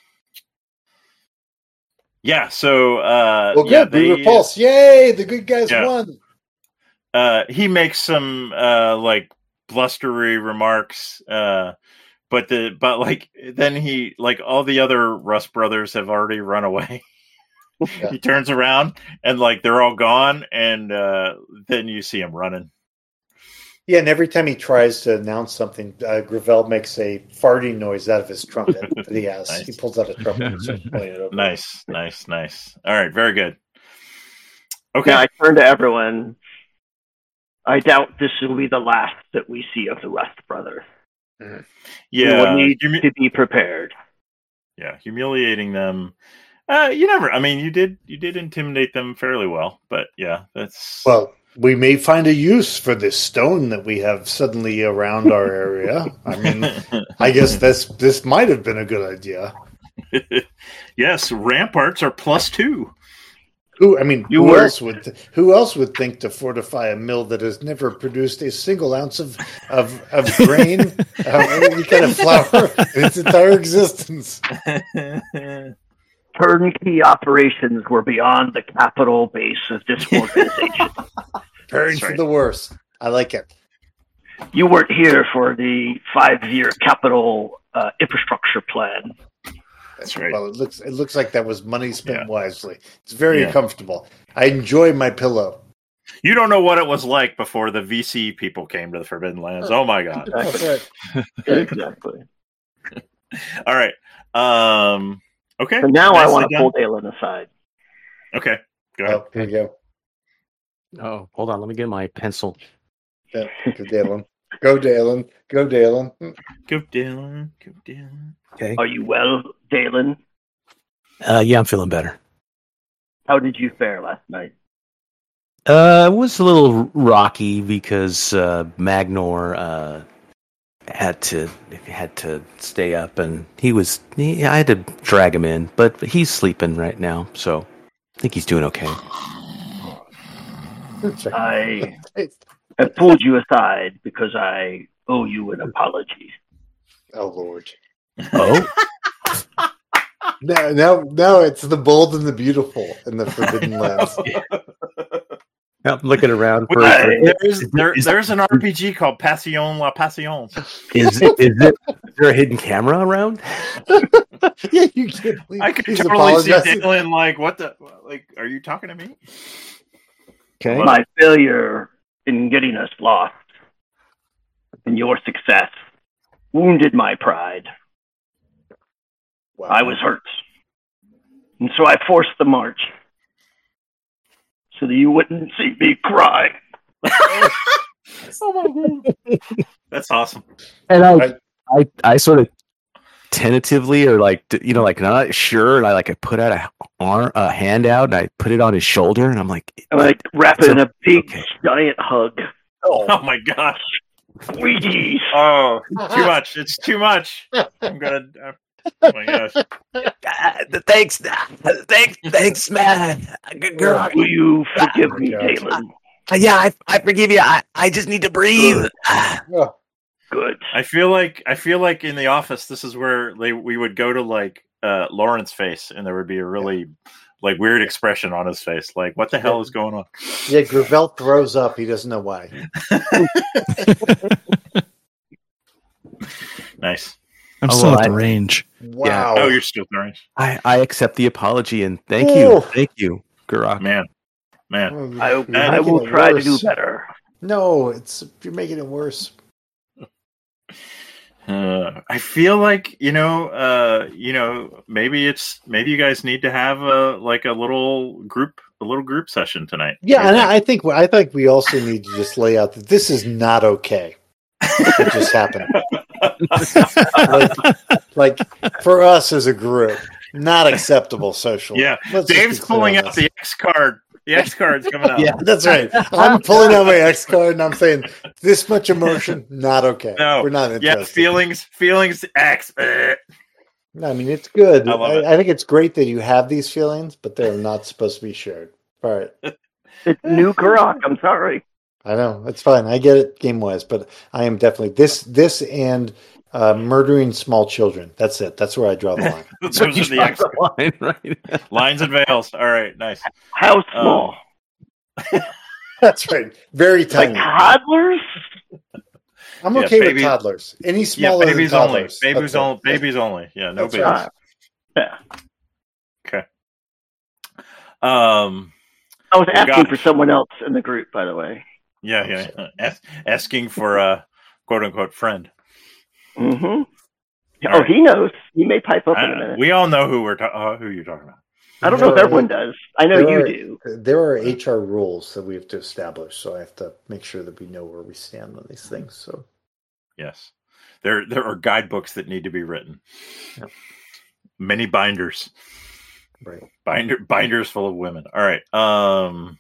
Yeah. So. Uh, Well, good. yeah, we they- repulse. Yay! The good guys Yeah. won. uh, he makes some uh, like blustery remarks, uh, but the but like then he like all the other Rust brothers have already run away. Yeah. He turns around and like they're all gone, and uh, then you see him running. Yeah, and every time he tries to announce something, uh, Gravel makes a farting noise out of his trumpet that he has. Nice. He pulls out a trumpet and starts playing it over. Nice, nice, nice. All right, very good. Okay. Now I turn to everyone. I doubt this will be the last that we see of the Rust Brothers. We yeah, will need humi- to be prepared. yeah, humiliating them. Uh, you never. I mean, you did. You did intimidate them fairly well, but yeah, that's Well, we may find a use for this stone that we have suddenly around our area. I mean, I guess this this might have been a good idea. yes, ramparts are plus two. Who I mean, You who were- else would who else would think to fortify a mill that has never produced a single ounce of of, of grain, uh, any kind of flour in its entire existence? Turnkey operations were beyond the capital base of this organization. Preparing That's for right. the worst. I like it. You weren't here for the five-year capital uh, infrastructure plan. That's right. Well, it looks it looks like that was money spent Yeah. wisely. It's very Yeah. comfortable. I enjoy my pillow. You don't know what it was like before the V C people came to the Forbidden Lands. Oh my god! That's right. Exactly. All right. Um. Okay. So now I Nicely want to done. pull Dalen aside. Okay. Go ahead. Oh, here you go. Oh, hold on. Let me get my pencil. Yeah, go Dalen. Go Dalen. Go Dalen. Go Dalen. Go Dalen. Okay. Are you well, Dalen? Uh, yeah, I'm feeling better. How did you fare last night? Uh, it was a little rocky because uh, Magnor uh, had to had to stay up, and he was. He, I had to drag him in, but he's sleeping right now, so I think he's doing okay. I have pulled you aside because I owe you an apology. Oh Lord. Oh, No, no, no! It's the bold and the beautiful and the forbidden lands. I'm looking around for. Wait, There's there, there's an R P G called Passion La Passion. Is, is, it, is there a hidden camera around? Yeah, you can't believe I could he's totally see apologizing. Dalen like, what the like? Are you talking to me? Okay. My failure in getting us lost and your success wounded my pride. Wow. I was hurt. And so I forced the march so that you wouldn't see me cry. Oh my god, that's awesome. And I, Right. I, I sort of tentatively, or like, d- you know, like not sure. And I like I put out a arm, a hand out, and I put it on his shoulder, and I'm like, I'm like, wrap it So- in a big, okay. giant hug. Oh my gosh. Squeegees. Oh, too much. It's too much. I'm gonna. Uh, oh my gosh. "Ah, thanks, ah, thanks, thanks, man. Girl, Will you forgive Oh, me, God. Dalen? yeah, I, I forgive you. I, I just need to breathe. Ah, Oh, Good. I feel like I feel like in the office, this is where they, we would go to like uh, Lauren's face, and there would be a really like weird expression on his face, like what the hell is going on? yeah, Gravel throws up. He doesn't know why. Nice. I'm Oh, still well, at the I- range. Wow. Oh, you're still throwing, I, I accept the apology and thank you, Ooh. thank you, Garak. man, man. Oh, I, you're I making will it try to worse. do better. No, it's you're making it worse. Uh, I feel like you know, uh, you know, maybe it's maybe you guys need to have a like a little group, a little group session tonight. Yeah, What and do you I think I think we also need to just lay out that this is not okay. It just happened. like, like for us as a group, not acceptable socially. Yeah, Let's just Dave's be clear pulling on out this. the X card. The X card's coming out. Yeah. That's right. I'm pulling out my X card and I'm saying this much emotion, not okay. No. We're not Yeah, interested. feelings, feelings, X. eh. No, I mean it's good. I love it. I, I think it's great that you have these feelings, but they're not supposed to be shared. All right. It's new Karak. I'm sorry. I know it's fine. I get it game wise, but I am definitely this this and uh, murdering small children. That's it. That's where I draw the line. Those are the X line, right? lines and veils. All right, nice. How small? That's right. Very like tiny. toddlers? I'm Yeah, okay baby- with toddlers. Any Yeah, smaller babies than only. toddlers. Babies That's it. only. Babies only. Yeah, no That's babies. right. Yeah. Um. I was Well, asking God. for someone else in the group, by the way. Yeah, yeah. yeah. As- asking for a quote unquote friend. Mm-hmm. All Oh, right. he knows. He may pipe up in a I- minute. we all know who we're ta- uh, who you're talking about. I don't know if There are- everyone does. I know there you are- do. There are H R rules that we have to establish, so I have to make sure that we know where we stand on these things. So Yes, there there are guidebooks that need to be written. Yep. Many binders, right. binder binders full of women. All right. Um.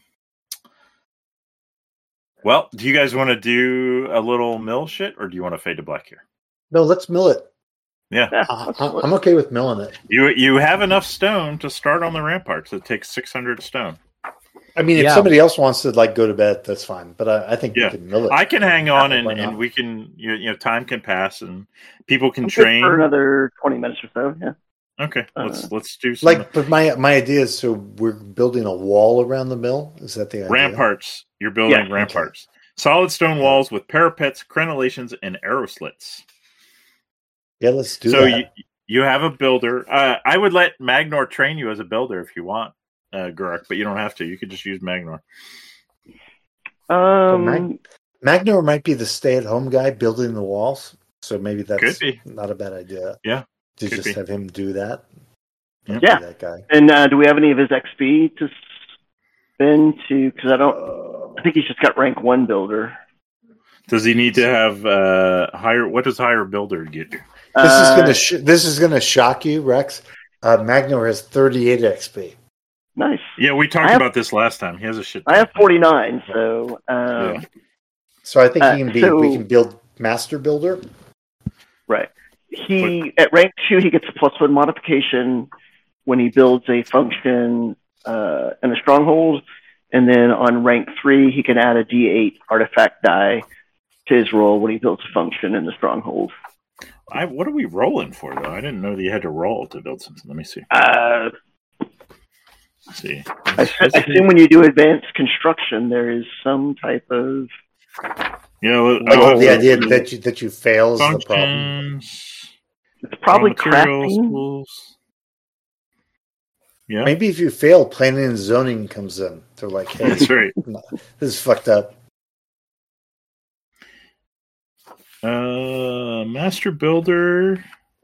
Well, do you guys want to do a little mill shit, or do you want to fade to black here? No, let's mill it. Yeah, Yeah, Uh, let's- I- I'm okay with milling it. you you have enough stone to start on the ramparts. It takes six hundred stone. I mean, if Yeah. somebody else wants to like go to bed, that's fine. But I, I think Yeah. we can mill it. I can hang on, and, Why not? and we can you, you know time can pass, and people can I'm good train. for another twenty minutes or so. Yeah. Okay, let's Uh, let's do some Like, but my my idea is so we're building a wall around the mill. Is that the idea? ramparts. You're building Yeah. ramparts. Solid stone walls with parapets, crenellations, and arrow slits. Yeah, let's do so that. you you have a builder. Uh, I would let Magnor train you as a builder if you want, uh, Gurak, but you don't have to. You could just use Magnor. Um, Mag- Magnor might be the stay-at-home guy building the walls, so maybe that's Could be. not a bad idea. Yeah, to could just be. have him do that. Yeah. Yeah. Be that guy. and uh, do we have any of his X P to spend to? Because I don't. Uh, I think he's just got rank one builder. Does he need to have uh, higher? What does higher builder get you? This is Uh, gonna sh- this is gonna shock you, Rex. Uh, Magnor has thirty-eight X P. Nice. Yeah, we talked I have- about this last time. He has a shit. I have ton. forty-nine, so um, Yeah. So I think Uh, he can be. so- we can build Master Builder. right. He at rank two he gets a plus one modification when he builds a function uh, in a stronghold, and then on rank three he can add a D eight artifact die to his roll when he builds a function in the stronghold. I, what are we rolling for though? I didn't know that you had to roll to build something. Let me see. Uh, Let's see. I, s- I assume when you do advanced construction, there is some type of Yeah. well, Oh, oh, the idea that you that you fail is the problem. functions. it's probably raw materials, crafting. tools. Yeah, Maybe if you fail, planning and zoning comes in. They're like, "Hey, that's right. this is fucked up." Uh, master builder.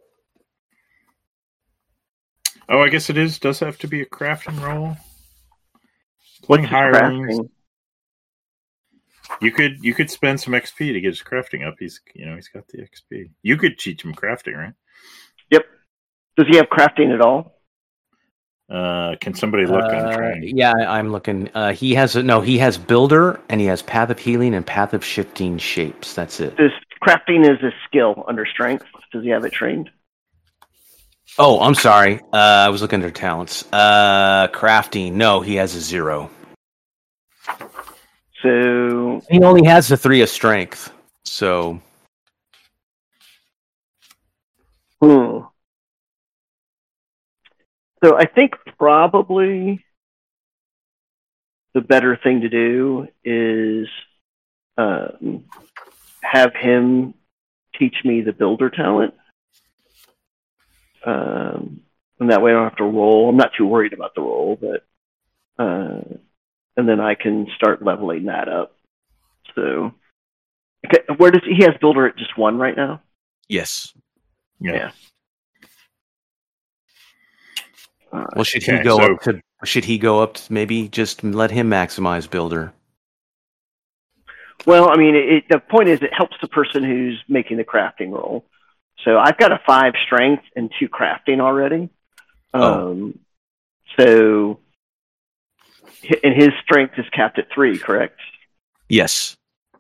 Oh, I guess it is. Does have to be a crafting roll. Playing What's hirelings. crafting? You could you could spend some X P to get his crafting up. He's you know he's got the X P. You could teach him crafting, right? Yep. Does he have crafting at all? Uh, can somebody look on Uh, train? yeah, I- I'm looking. Uh, he has a, no. He has builder, and he has path of healing and path of shifting shapes. That's it. This crafting is a skill under strength. Does he have it trained? Oh, I'm sorry. Uh, I was looking at their talents. Uh, crafting. No, he has a zero. So He only has the three of strength. So Hmm. So I think probably the better thing to do is um, have him teach me the builder talent. Um, and that way I don't have to roll. I'm not too worried about the roll, but uh, and then I can start leveling that up. So, okay, where does he has builder at just one right now? yes. Yeah. yeah. Uh, Well, should Okay, he go so- up to? Should he go up to maybe just let him maximize builder? Well, I mean, it, the point is it helps the person who's making the crafting roll. So I've got a five strength and two crafting already. Oh. Um, so, hi- and his strength is capped at three, correct? Yes.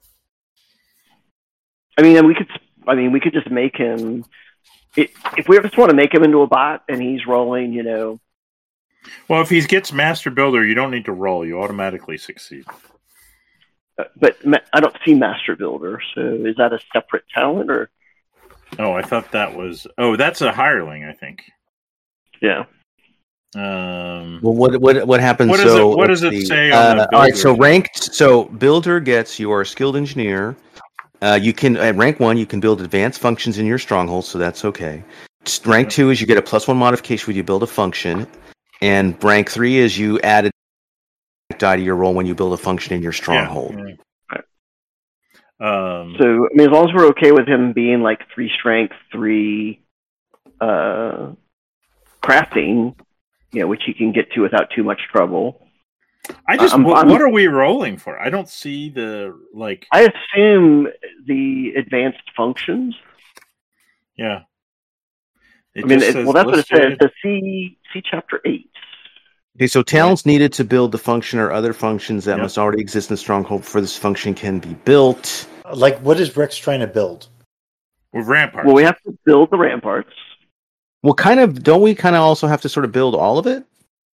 I mean, and we could, I mean, we could just make him. It, if we just want to make him into a bot and he's rolling, you know, Well, if he gets master builder, you don't need to roll. You automatically succeed. uh, but ma- I don't see master builder. So is that a separate talent or? Oh, I thought that was. Oh, that's a hireling. I think. Yeah. Um, Well, what what what happens? What does so, it- what does let's it see. say on the Uh, all right, so builder? ranked. So builder gets your skilled engineer. Uh, you can at rank one, you can build advanced functions in your stronghold, so that's okay. S- Rank two is you get a plus one modification when you build a function, and rank three is you add a die to your roll when you build a function in your stronghold. Yeah, yeah. Um, So, I mean, as long as we're okay with him being like three strength, three uh, crafting, you know, which he can get to without too much trouble. I just. I'm- what, I'm- what are we rolling for? I don't see the like. I assume the advanced functions. Yeah. It I mean, just it, says well, that's what it says. listed. The C C chapter eight. Okay, so talents needed to build the function or other functions that Yep. must already exist in the stronghold for this function can be built. Like, what is Rex trying to build? With ramparts. Well, we have to build the ramparts. Well, kind of. Don't we kind of also have to sort of build all of it?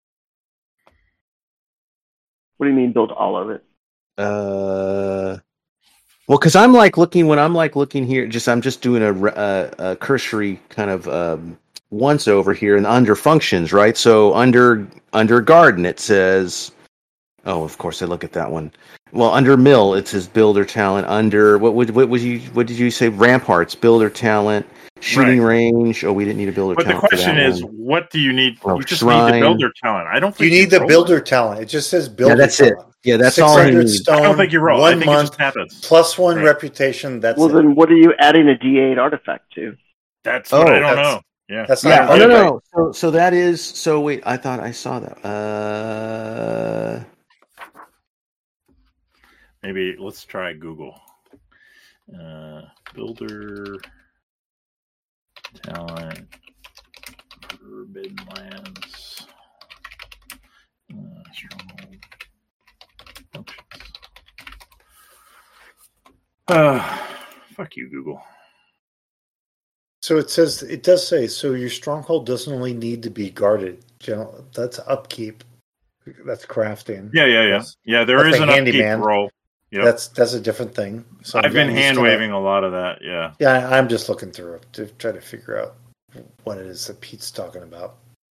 What do you mean build all of it? Uh, well, because I'm like looking when I'm like looking here, just I'm just doing a, a, a cursory kind of um, once over here and under functions, right? So under under garden it says, oh, of course I look at that one. Well, under mill it says builder talent. Under what would what was you what did you say? Ramparts, builder talent, shooting range. Oh, we didn't need a builder But the talent. for question that is, one. what do you need? Oh, you just shrine. need the builder talent. I don't think You need the roll builder it. talent. It just says builder yeah, that's it. talent. Yeah, that's six all I hundred need. stone, I don't think you roll. one I think month, it just happens. plus one Right. reputation. That's Well, it. then what are you adding a D eight artifact to? That's what Oh, I don't that's- know. Yeah. That's not Yeah. Oh, right. no, no, no. So, so that is. So wait, I thought I saw that. Uh. Maybe let's try Google. Uh, builder talent Forbidden Lands uh, stronghold functions. Uh, fuck you, Google. So it says it does say so. Your stronghold doesn't only need to be guarded. You know, that's upkeep. That's crafting. Yeah, yeah, yeah, That's- yeah. There that's is a an upkeep handyman. role. Yep. That's that's a different thing. So I've been I'm just hand gonna- waving a lot of that. Yeah. Yeah, I'm just looking through it to try to figure out what it is that Pete's talking about.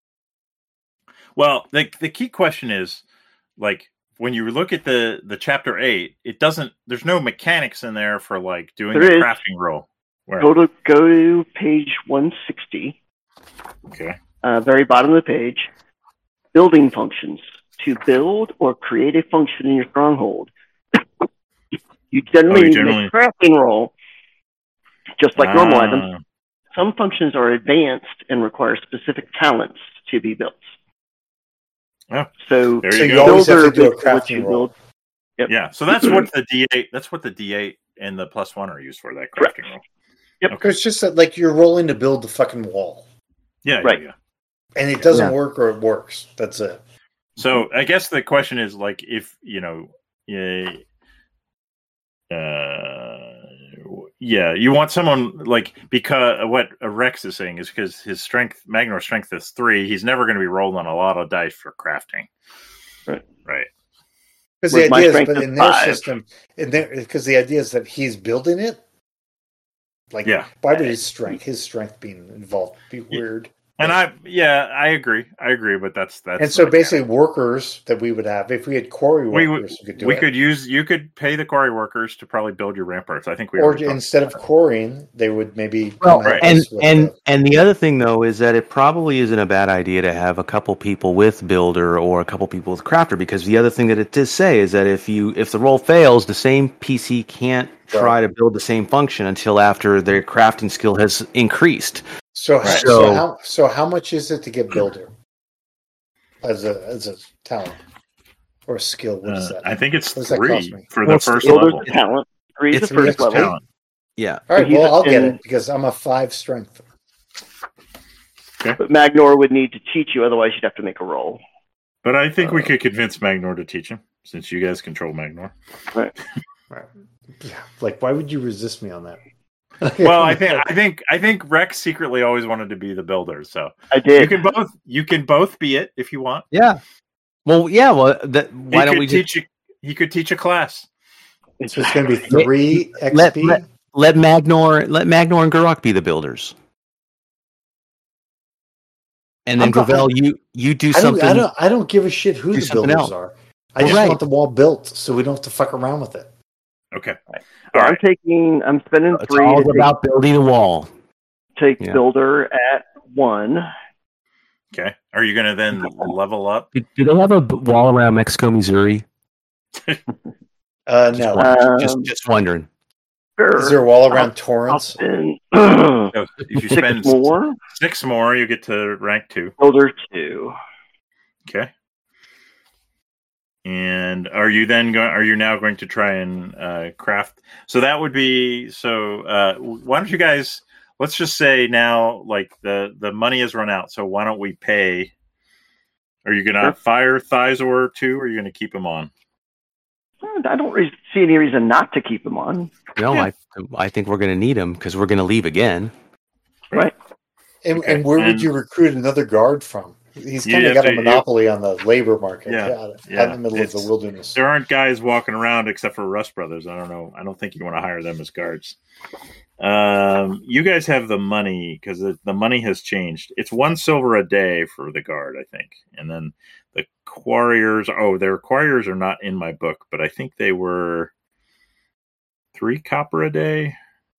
Well, the the key question is, like, when you look at the the chapter eight, it doesn't. There's no mechanics in there for like doing There a is. crafting role. Where? Go to go to page one sixty, Okay. uh, very bottom of the page. Building functions. To build or create a function in your stronghold, you generally Oh, you need generally- a crafting roll, just like normal Ah, items. Some functions are advanced and require specific talents to be built. Oh, so, there So you you go. always have to builder do a basically what you crafting roll. build. Yep. Yeah. So that's what the D eight. That's what the D eight and the plus one are used for. That Correct. crafting role. Yep. Okay. It's just that like you're rolling to build the fucking wall, Yeah. Right. Yeah. yeah. and it doesn't Yeah. work or it works. That's it. So I guess the question is like if you know, yeah, uh, yeah, you want someone like because what Rex is saying is because his strength, Magnor strength is three. He's never going to be rolling a lot of dice for crafting. Right. Right. Because the With my idea is, strength but is in their five. system, in their because the idea is that he's building it. Like, Yeah. why would his strength, his strength being involved, be weird? And I, yeah, I agree. I agree. But that's that's. And the so mechanic. basically, workers that we would have, if we had quarry we workers, would we could do we it. could use you could pay the quarry workers to probably build your ramparts. I think we or already talked instead of about that. quarrying, they would maybe Well, come help and us with and the- and the other thing though is that it probably isn't a bad idea to have a couple people with builder or a couple people with crafter, because the other thing that it does say is that if you if the roll fails, the same P C can't try to build the same function until after their crafting skill has increased. So, Right. so, So- how so how much is it to get builder as a as a talent or a skill? What is Uh, that? I think it's What does that cost three me? for Well, the it's- first Builder's level. a talent. Three is It's the first X P. level. Talent. Yeah. All right, he's well, I'll get in- it because I'm a five strength. But Magnor would need to teach you, otherwise you'd have to make a roll. But I think we Uh, could convince Magnor to teach him, since you guys control Magnor. Right. Yeah. Like, why would you resist me on that? Well, I think I think I think Rex secretly always wanted to be the builder, so I you did. can both you can both be it if you want. Yeah. Well, yeah. Well, that, He why don't could we just teach you? He could teach a class. So it's going to be three X let, P. let let Magnor let Magnor and Gurok be the builders, and then I'm not- Gravel, you you do I don't, something. I don't. I don't give a shit who do the something builders else. are. I Well, just right. want the wall built, so we don't have to fuck around with it. Okay. So All I'm right. taking. I'm spending It's three all to take, about building a wall. take Yeah. builder at one. Okay. Are you going to then level up? Do, do they have a b- wall around Mexico, Missouri? Uh, Just, no. wondering. Um, just just wondering. Sure. Is there a wall around I'll Torrance? spend So if you six spend more. six more, you get to rank two. Builder two. Okay. And are you then going? Are you now going to try and uh, craft? So that would be so. Uh, why don't you guys? Let's just say now, like the the money has run out. So why don't we pay? Are you going to Sure. fire Thizor too, or are you going to keep him on? I don't really see any reason not to keep him on. No, Yeah. I I think we're going to need him because we're going to leave again. Right. And, Okay, and where and- would you recruit another guard from? He's You kind of have got a to- you- monopoly on the labor market. Yeah, Yeah, out yeah. in the middle of It's- the wilderness. There aren't guys walking around except for Rust Brothers. I don't know. I don't think you want to hire them as guards. Um, you guys have the money because the, the money has changed. It's one silver a day for the guard, I think, and then the quarriers. Oh, their quarriers are not in my book, but I think they were three copper a day.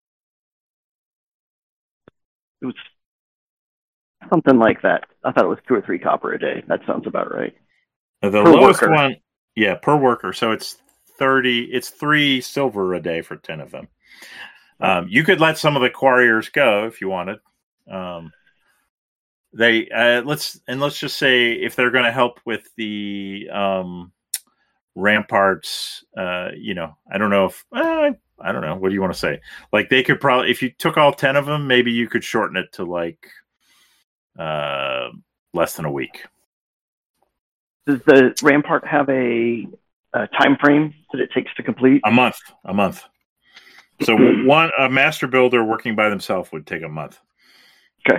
It was something like that. I thought it was two or three copper a day. That sounds about right. Uh, The Per lowest worker. one, yeah, per worker. So it's thirty. It's three silver a day for ten of them. Um, you could let some of the quarriers go if you wanted. Um, they uh, let's and let's just say if they're going to help with the um, ramparts, uh, you know, I don't know if uh, I don't know. What do you want to say? Like they could probably, if you took all ten of them, maybe you could shorten it to like uh, less than a week. Does the Rampart have a, a time frame that it takes to complete? A month. A month. So one a master builder working by themselves would take a month. Okay.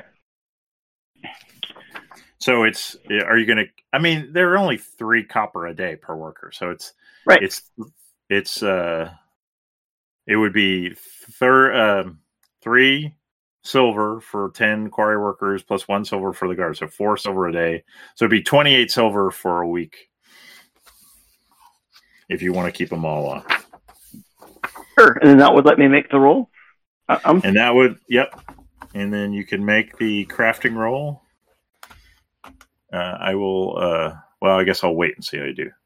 So it's are you going to? I mean, there are only three copper a day per worker, so it's right. It's it's uh, it would be thir- uh, three silver for ten quarry workers plus one silver for the guard, so four silver a day. So it'd be twenty-eight silver for a week if you want to keep them all on. Sure, and then that would let me make the roll. Uh, um. And that would, yep. And then you can make the crafting roll. Uh, I will. Uh, well, I guess I'll wait and see how you do.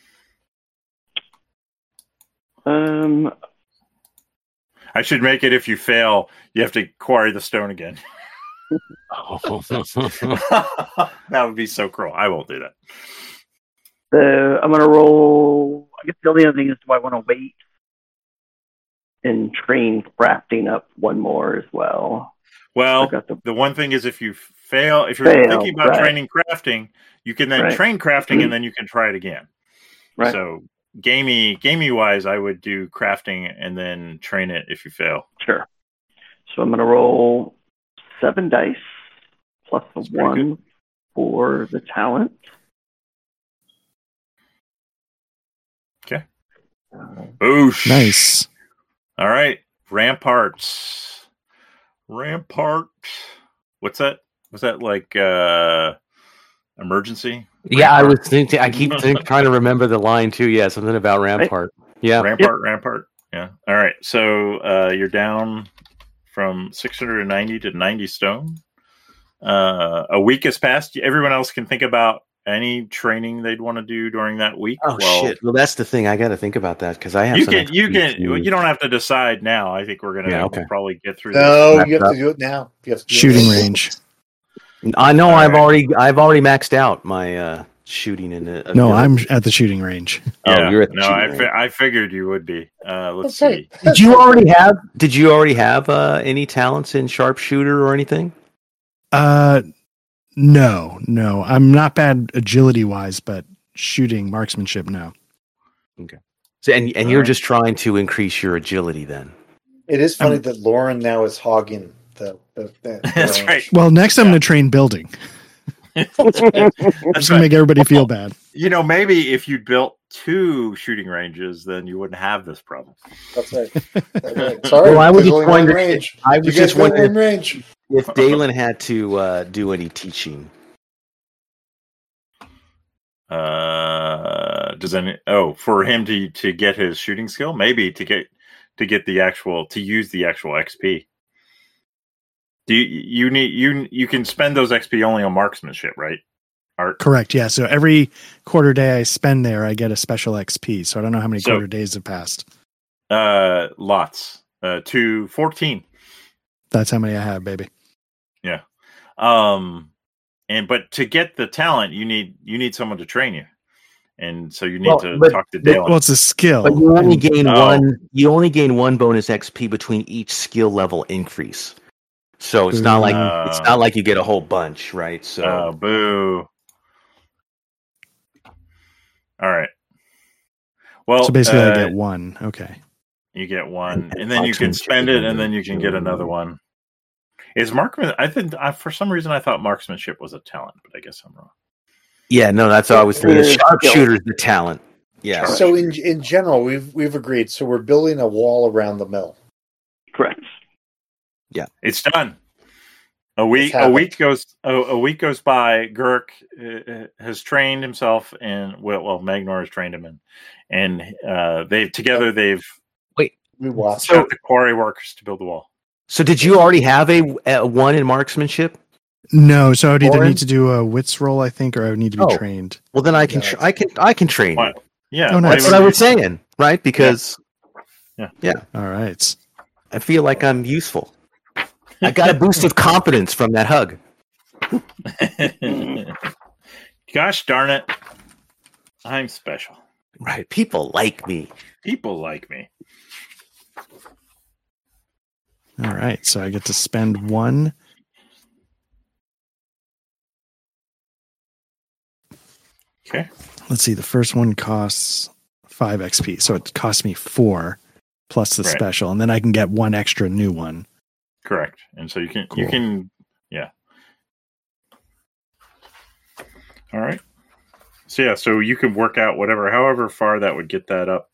Um, I should make it if you fail, you have to quarry the stone again. That would be so cruel. I won't do that. the I'm gonna roll. I guess the only other thing is, do I want to wait and train crafting up one more as well? Well, the, the one thing is, if you fail, if you're fail, thinking about right. training crafting, you can then right. train crafting and then you can try it again. Right. So, gamey, gamey wise, I would do crafting and then train it if you fail. Sure. So I'm going to roll seven dice plus a one good. for the talent. Okay. Boosh. Nice. All right. Ramparts. Rampart. What's that? Was that like uh emergency? Yeah, Rampart? I was thinking. I keep think, trying to remember the line too. Yeah, something about Rampart. Yeah, Rampart. Yep. Rampart. Yeah. All right. So uh, you're down from six hundred ninety to ninety stone. Uh, a week has passed. Everyone else can think about any training they'd want to do during that week. Oh well, shit! Well, that's the thing. I got to think about that because I have. You some can. You can. to... You don't have to decide now. I think we're gonna yeah, okay. we'll probably get through. No, this. you have to do it now. You have to do Shooting it. range. I know. All I've right. already. I've already maxed out my uh, shooting in the. No, I'm at the shooting range. Oh, Yeah. you're at the no. shooting I, range. fi- I figured you would be. Uh, let's That's see. right. Did you already have? Did you already have uh, any talents in sharpshooter or anything? Uh, no, no. I'm not bad agility wise, but shooting marksmanship, no. So, and and All you're right. just trying to increase your agility then. It is funny Um, that Lauren now is hogging the. the, the That's the- right. Well, next I'm Yeah. going to train building. I'm That's just going to right. make everybody feel bad. You know, maybe if you built two shooting ranges, then you wouldn't have this problem. That's right. That's right. Sorry, Well, I was there's just only one wondering- range. I You was guys just got one wondering range. if Dalen had to uh, do any teaching. Uh, does any? Oh, for him to to get his shooting skill, maybe to get to get the actual to use the actual X P. Do you you need you you can spend those X P only on marksmanship, right? Art. Correct. Yeah. So every quarter day I spend there, I get a special X P. So I don't know how many So- quarter days have passed. Uh, lots. Uh, to fourteen. That's how many I have, baby. Yeah. Um, and but to get the talent, you need you need someone to train you, and so you need Well, to but- talk to but- Dalen. Well, it's a skill. But you only And- gain Oh. one. You only gain one bonus X P between each skill level increase. So it's not like Uh, it's not like you get a whole bunch, right? So Oh, boo. All right. Well, so basically, uh, I get one. Okay. you get one, And- and then you can marksmanship spend it, is and then you can get another one. Is marksman? I think I, for some reason I thought marksmanship was a talent, but I guess I'm wrong. yeah, no, that's what I was thinking. Yeah. Sharpshooter's the talent. Yeah. So in in general, we've we've agreed. So we're building a wall around the mill. Correct. It's done. A week. A happened. week goes. A, a week goes by. Gurk uh, has trained himself, and well, well, Magnor has trained him, and and uh, they've together they've We watched. So- got the quarry workers to build the wall. So did you already have a, a one in marksmanship? No. So I would either Lauren? need to do a wits roll, I think, or I would need to be Oh. trained. Well, then I can Yeah. tr- I can I can train you. What? Yeah, Oh, nice. That's what I was saying, right? Because All right. I feel like I'm useful. I got a boost of confidence from that hug. Gosh darn it. I'm special. Right. People like me. People like me. All right, so I get to spend one. Okay. Let's see. The first one costs five X P, so it costs me four plus the Right. special, and then I can get one extra new one. Correct. And so you can you Cool. can yeah. All right. So yeah, so you can work out whatever, however far that would get that up.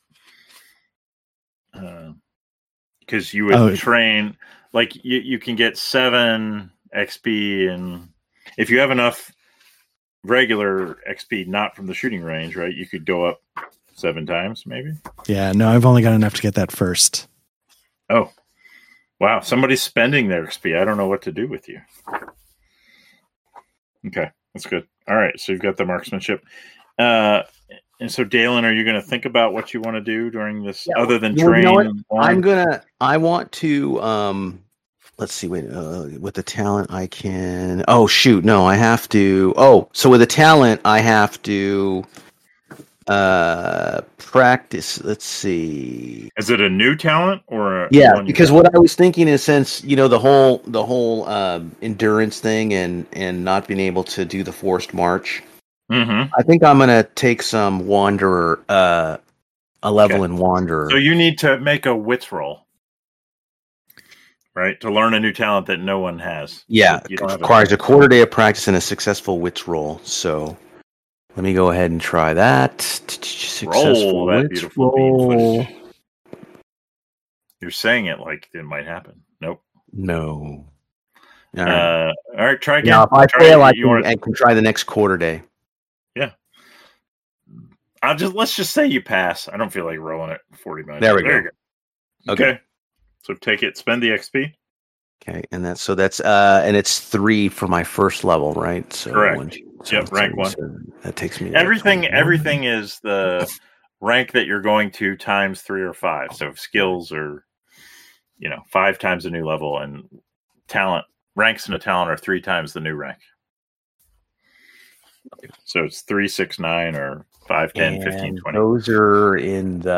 Because you would Oh. train like you, you can get seven X P, and if you have enough regular X P not from the shooting range, right, you could go up seven times maybe. Yeah, no, I've only got enough to get that first. Oh, wow. Somebody's spending their X P. I don't know what to do with you. Okay, that's good. All right, so you've got the marksmanship. Uh, and so, Dalen, are you going to think about what you want to do during this, Yeah, other than well, train? you know what? and- I'm gonna. I want to. Um, let's see. Wait. Uh, with the talent, I can. Oh shoot! No, I have to. Oh, so with the talent, I have to. Uh, practice. Let's see. Is it a new talent or a Yeah, one you because have? what I was thinking is, since you know the whole the whole um, endurance thing and and not being able to do the forced march, Mhm. I think I'm gonna take some wanderer. Uh, a level Okay. in wanderer. So you need to make a wits roll, right, to learn a new talent that no one has. Yeah, You it don't have requires a quarter day of practice and a successful wits roll. So let me go ahead and try that. Successful Roll that wits beautiful beam roll. footage. You're saying it like it might happen. Nope. No. All right. Uh, all right, try again. Now, if I Try- fail, I you can, wanna- I can try the next quarter day. I'll just let's just say you pass. I don't feel like rolling it forty minutes. There we You go. go. Okay. Okay. So take it. Spend the X P. Okay, and that's so that's uh, and it's three for my first level, right? So Correct. one, two, so Yep, rank three, one. so that takes me to Everything. twenty-one. Everything is the rank that you're going to times three or five. So skills are, you know, five times the new level, and talent ranks in a talent are three times the new rank. So it's three, six, nine, or five, ten, fifteen, And twenty. those are in the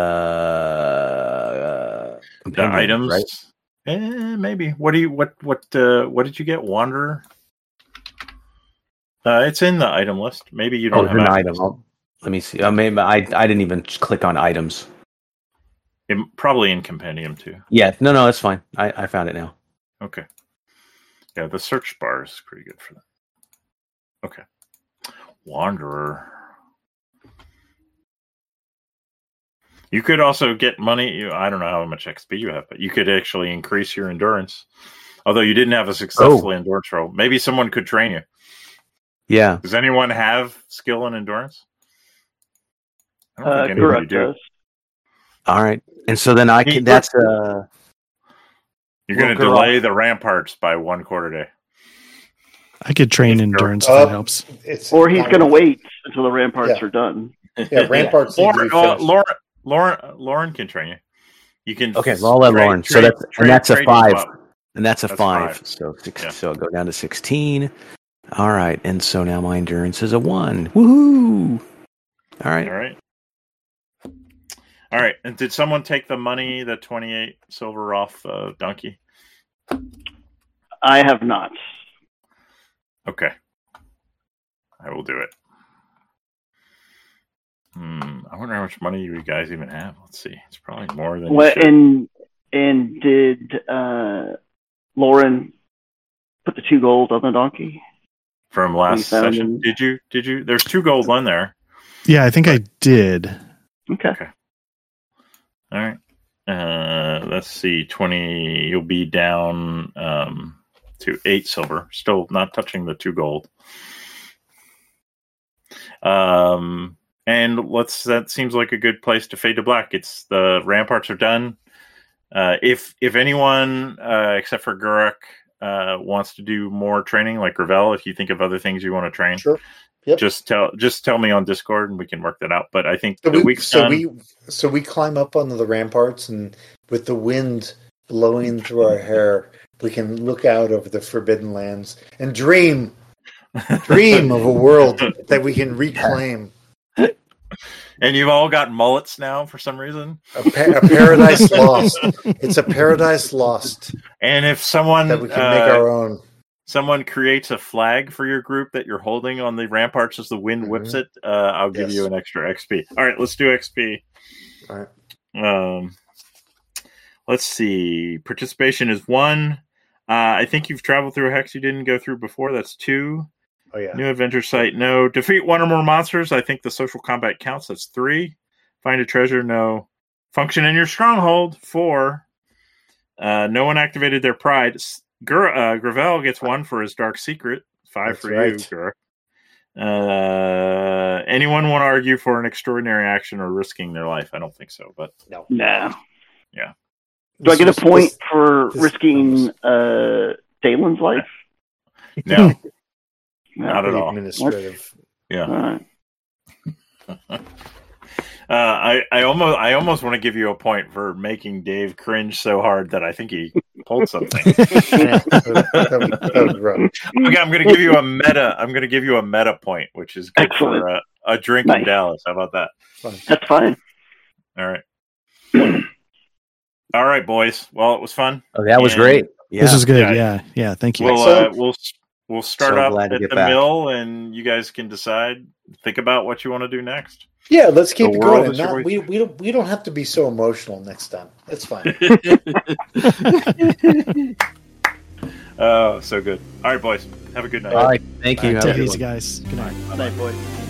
uh, The compendium, items, right? eh, maybe. What do you what what uh, what did you get? Wanderer. Uh, it's in the item list. Maybe you Oh, don't it's have an access. item. Oh, let me see. I mean, I I didn't even click on items. It, probably in compendium too. Yeah, no, no, that's fine. I, I found it now. Okay. Yeah, the search bar is pretty good for that. Okay. Wanderer. You could also get money. You, I don't know how much X P you have, but you could actually increase your endurance. Although you didn't have a successful Oh. endurance roll. Maybe someone could train you. Yeah. Does anyone have skill in endurance? I don't Uh, think anybody Guruk do. does. All right. And so then I He- can. That's uh. You're going to Well, girl- delay the ramparts by one quarter day. I could train If you're- endurance if Uh, that helps. It's Or he's kind going to of- wait until the ramparts Yeah. are done. Yeah, ramparts need to Lauren, be uh, finished. Lauren, Lauren, Lauren can train you. You can. Okay, well, I'll let trade- Lauren. So trade- that's and trade- that's a trade you five, up. and that's a That's five. five. So six. Yeah. So I'll go down to sixteen. All right, and so now my endurance is a one. Woohoo! All right. All right. All right. And did someone take the money, the twenty-eight silver off uh, Donkey? I have not. Okay. I will do it. Hmm. I wonder how much money you guys even have. Let's see. It's probably more than. you What should. and and did uh, Lauren put the two gold on the donkey? From we last found session. in- Did you? Did you? There's two gold on there. Yeah, I think I did. Okay. All right. Uh, let's see. twenty. You'll be down um, to eight silver. Still not touching the two gold. Um, and let's. That seems like a good place to fade to black. It's the ramparts are done. Uh, if if anyone uh, except for Guruk uh, wants to do more training, like Gravel, if you think of other things you want to train, Sure. Yep. just tell just tell me on Discord and we can work that out. But I think So the we, week's so done. we so we climb up onto the ramparts, and with the wind blowing through our hair, we can look out over the Forbidden Lands and dream, dream of a world that we can reclaim. And you've all got mullets now for some reason. A, pa- a paradise lost. It's a paradise lost And if someone that we can uh, make our own. someone creates a flag for your group that you're holding on the ramparts as the wind Mhm. whips it, uh, I'll give Yes. you an extra X P. All right, let's do X P. All right. Um, let's see. Participation is one. Uh, I think you've traveled through a hex you didn't go through before. That's two. Oh yeah. New adventure site, no. Defeat one or more monsters. I think the social combat counts. That's three. Find a treasure, no. Function in your stronghold, four. Uh, no one activated their pride. S- Gur- uh, Gravel gets one for his dark secret. Five That's for right. you, Gur. Uh, anyone want to argue for an extraordinary action or risking their life? I don't think so, but Nah. Yeah. Do I get a This- point this- for this- risking uh, Dalen's life? no, No. not at all. Administrative. Yeah. All right. Uh, I, I almost I almost want to give you a point for making Dave cringe so hard that I think he pulled something. that, that, that was rough. Okay, I'm going to give you a meta. I'm going to give you a meta point, which is good Excellent. for uh, a drink in Nice. Dallas. How about that? That's fine. All right. All right, boys. Well, it was fun. Oh, that was And great. Yeah. This was good. Yeah. Yeah. Yeah. Thank you. We'll uh, we'll we'll start So up glad to at get the back. mill, and you guys can decide. Think about what you want to do next. Yeah, let's keep The it world going. is your Not, we we don't we don't have to be so emotional next time. It's fine. Oh, so good. All right, boys. Have a good night. All right. Thank All you. right, Have a take it good easy, one. guys. Good night. Good night, boys.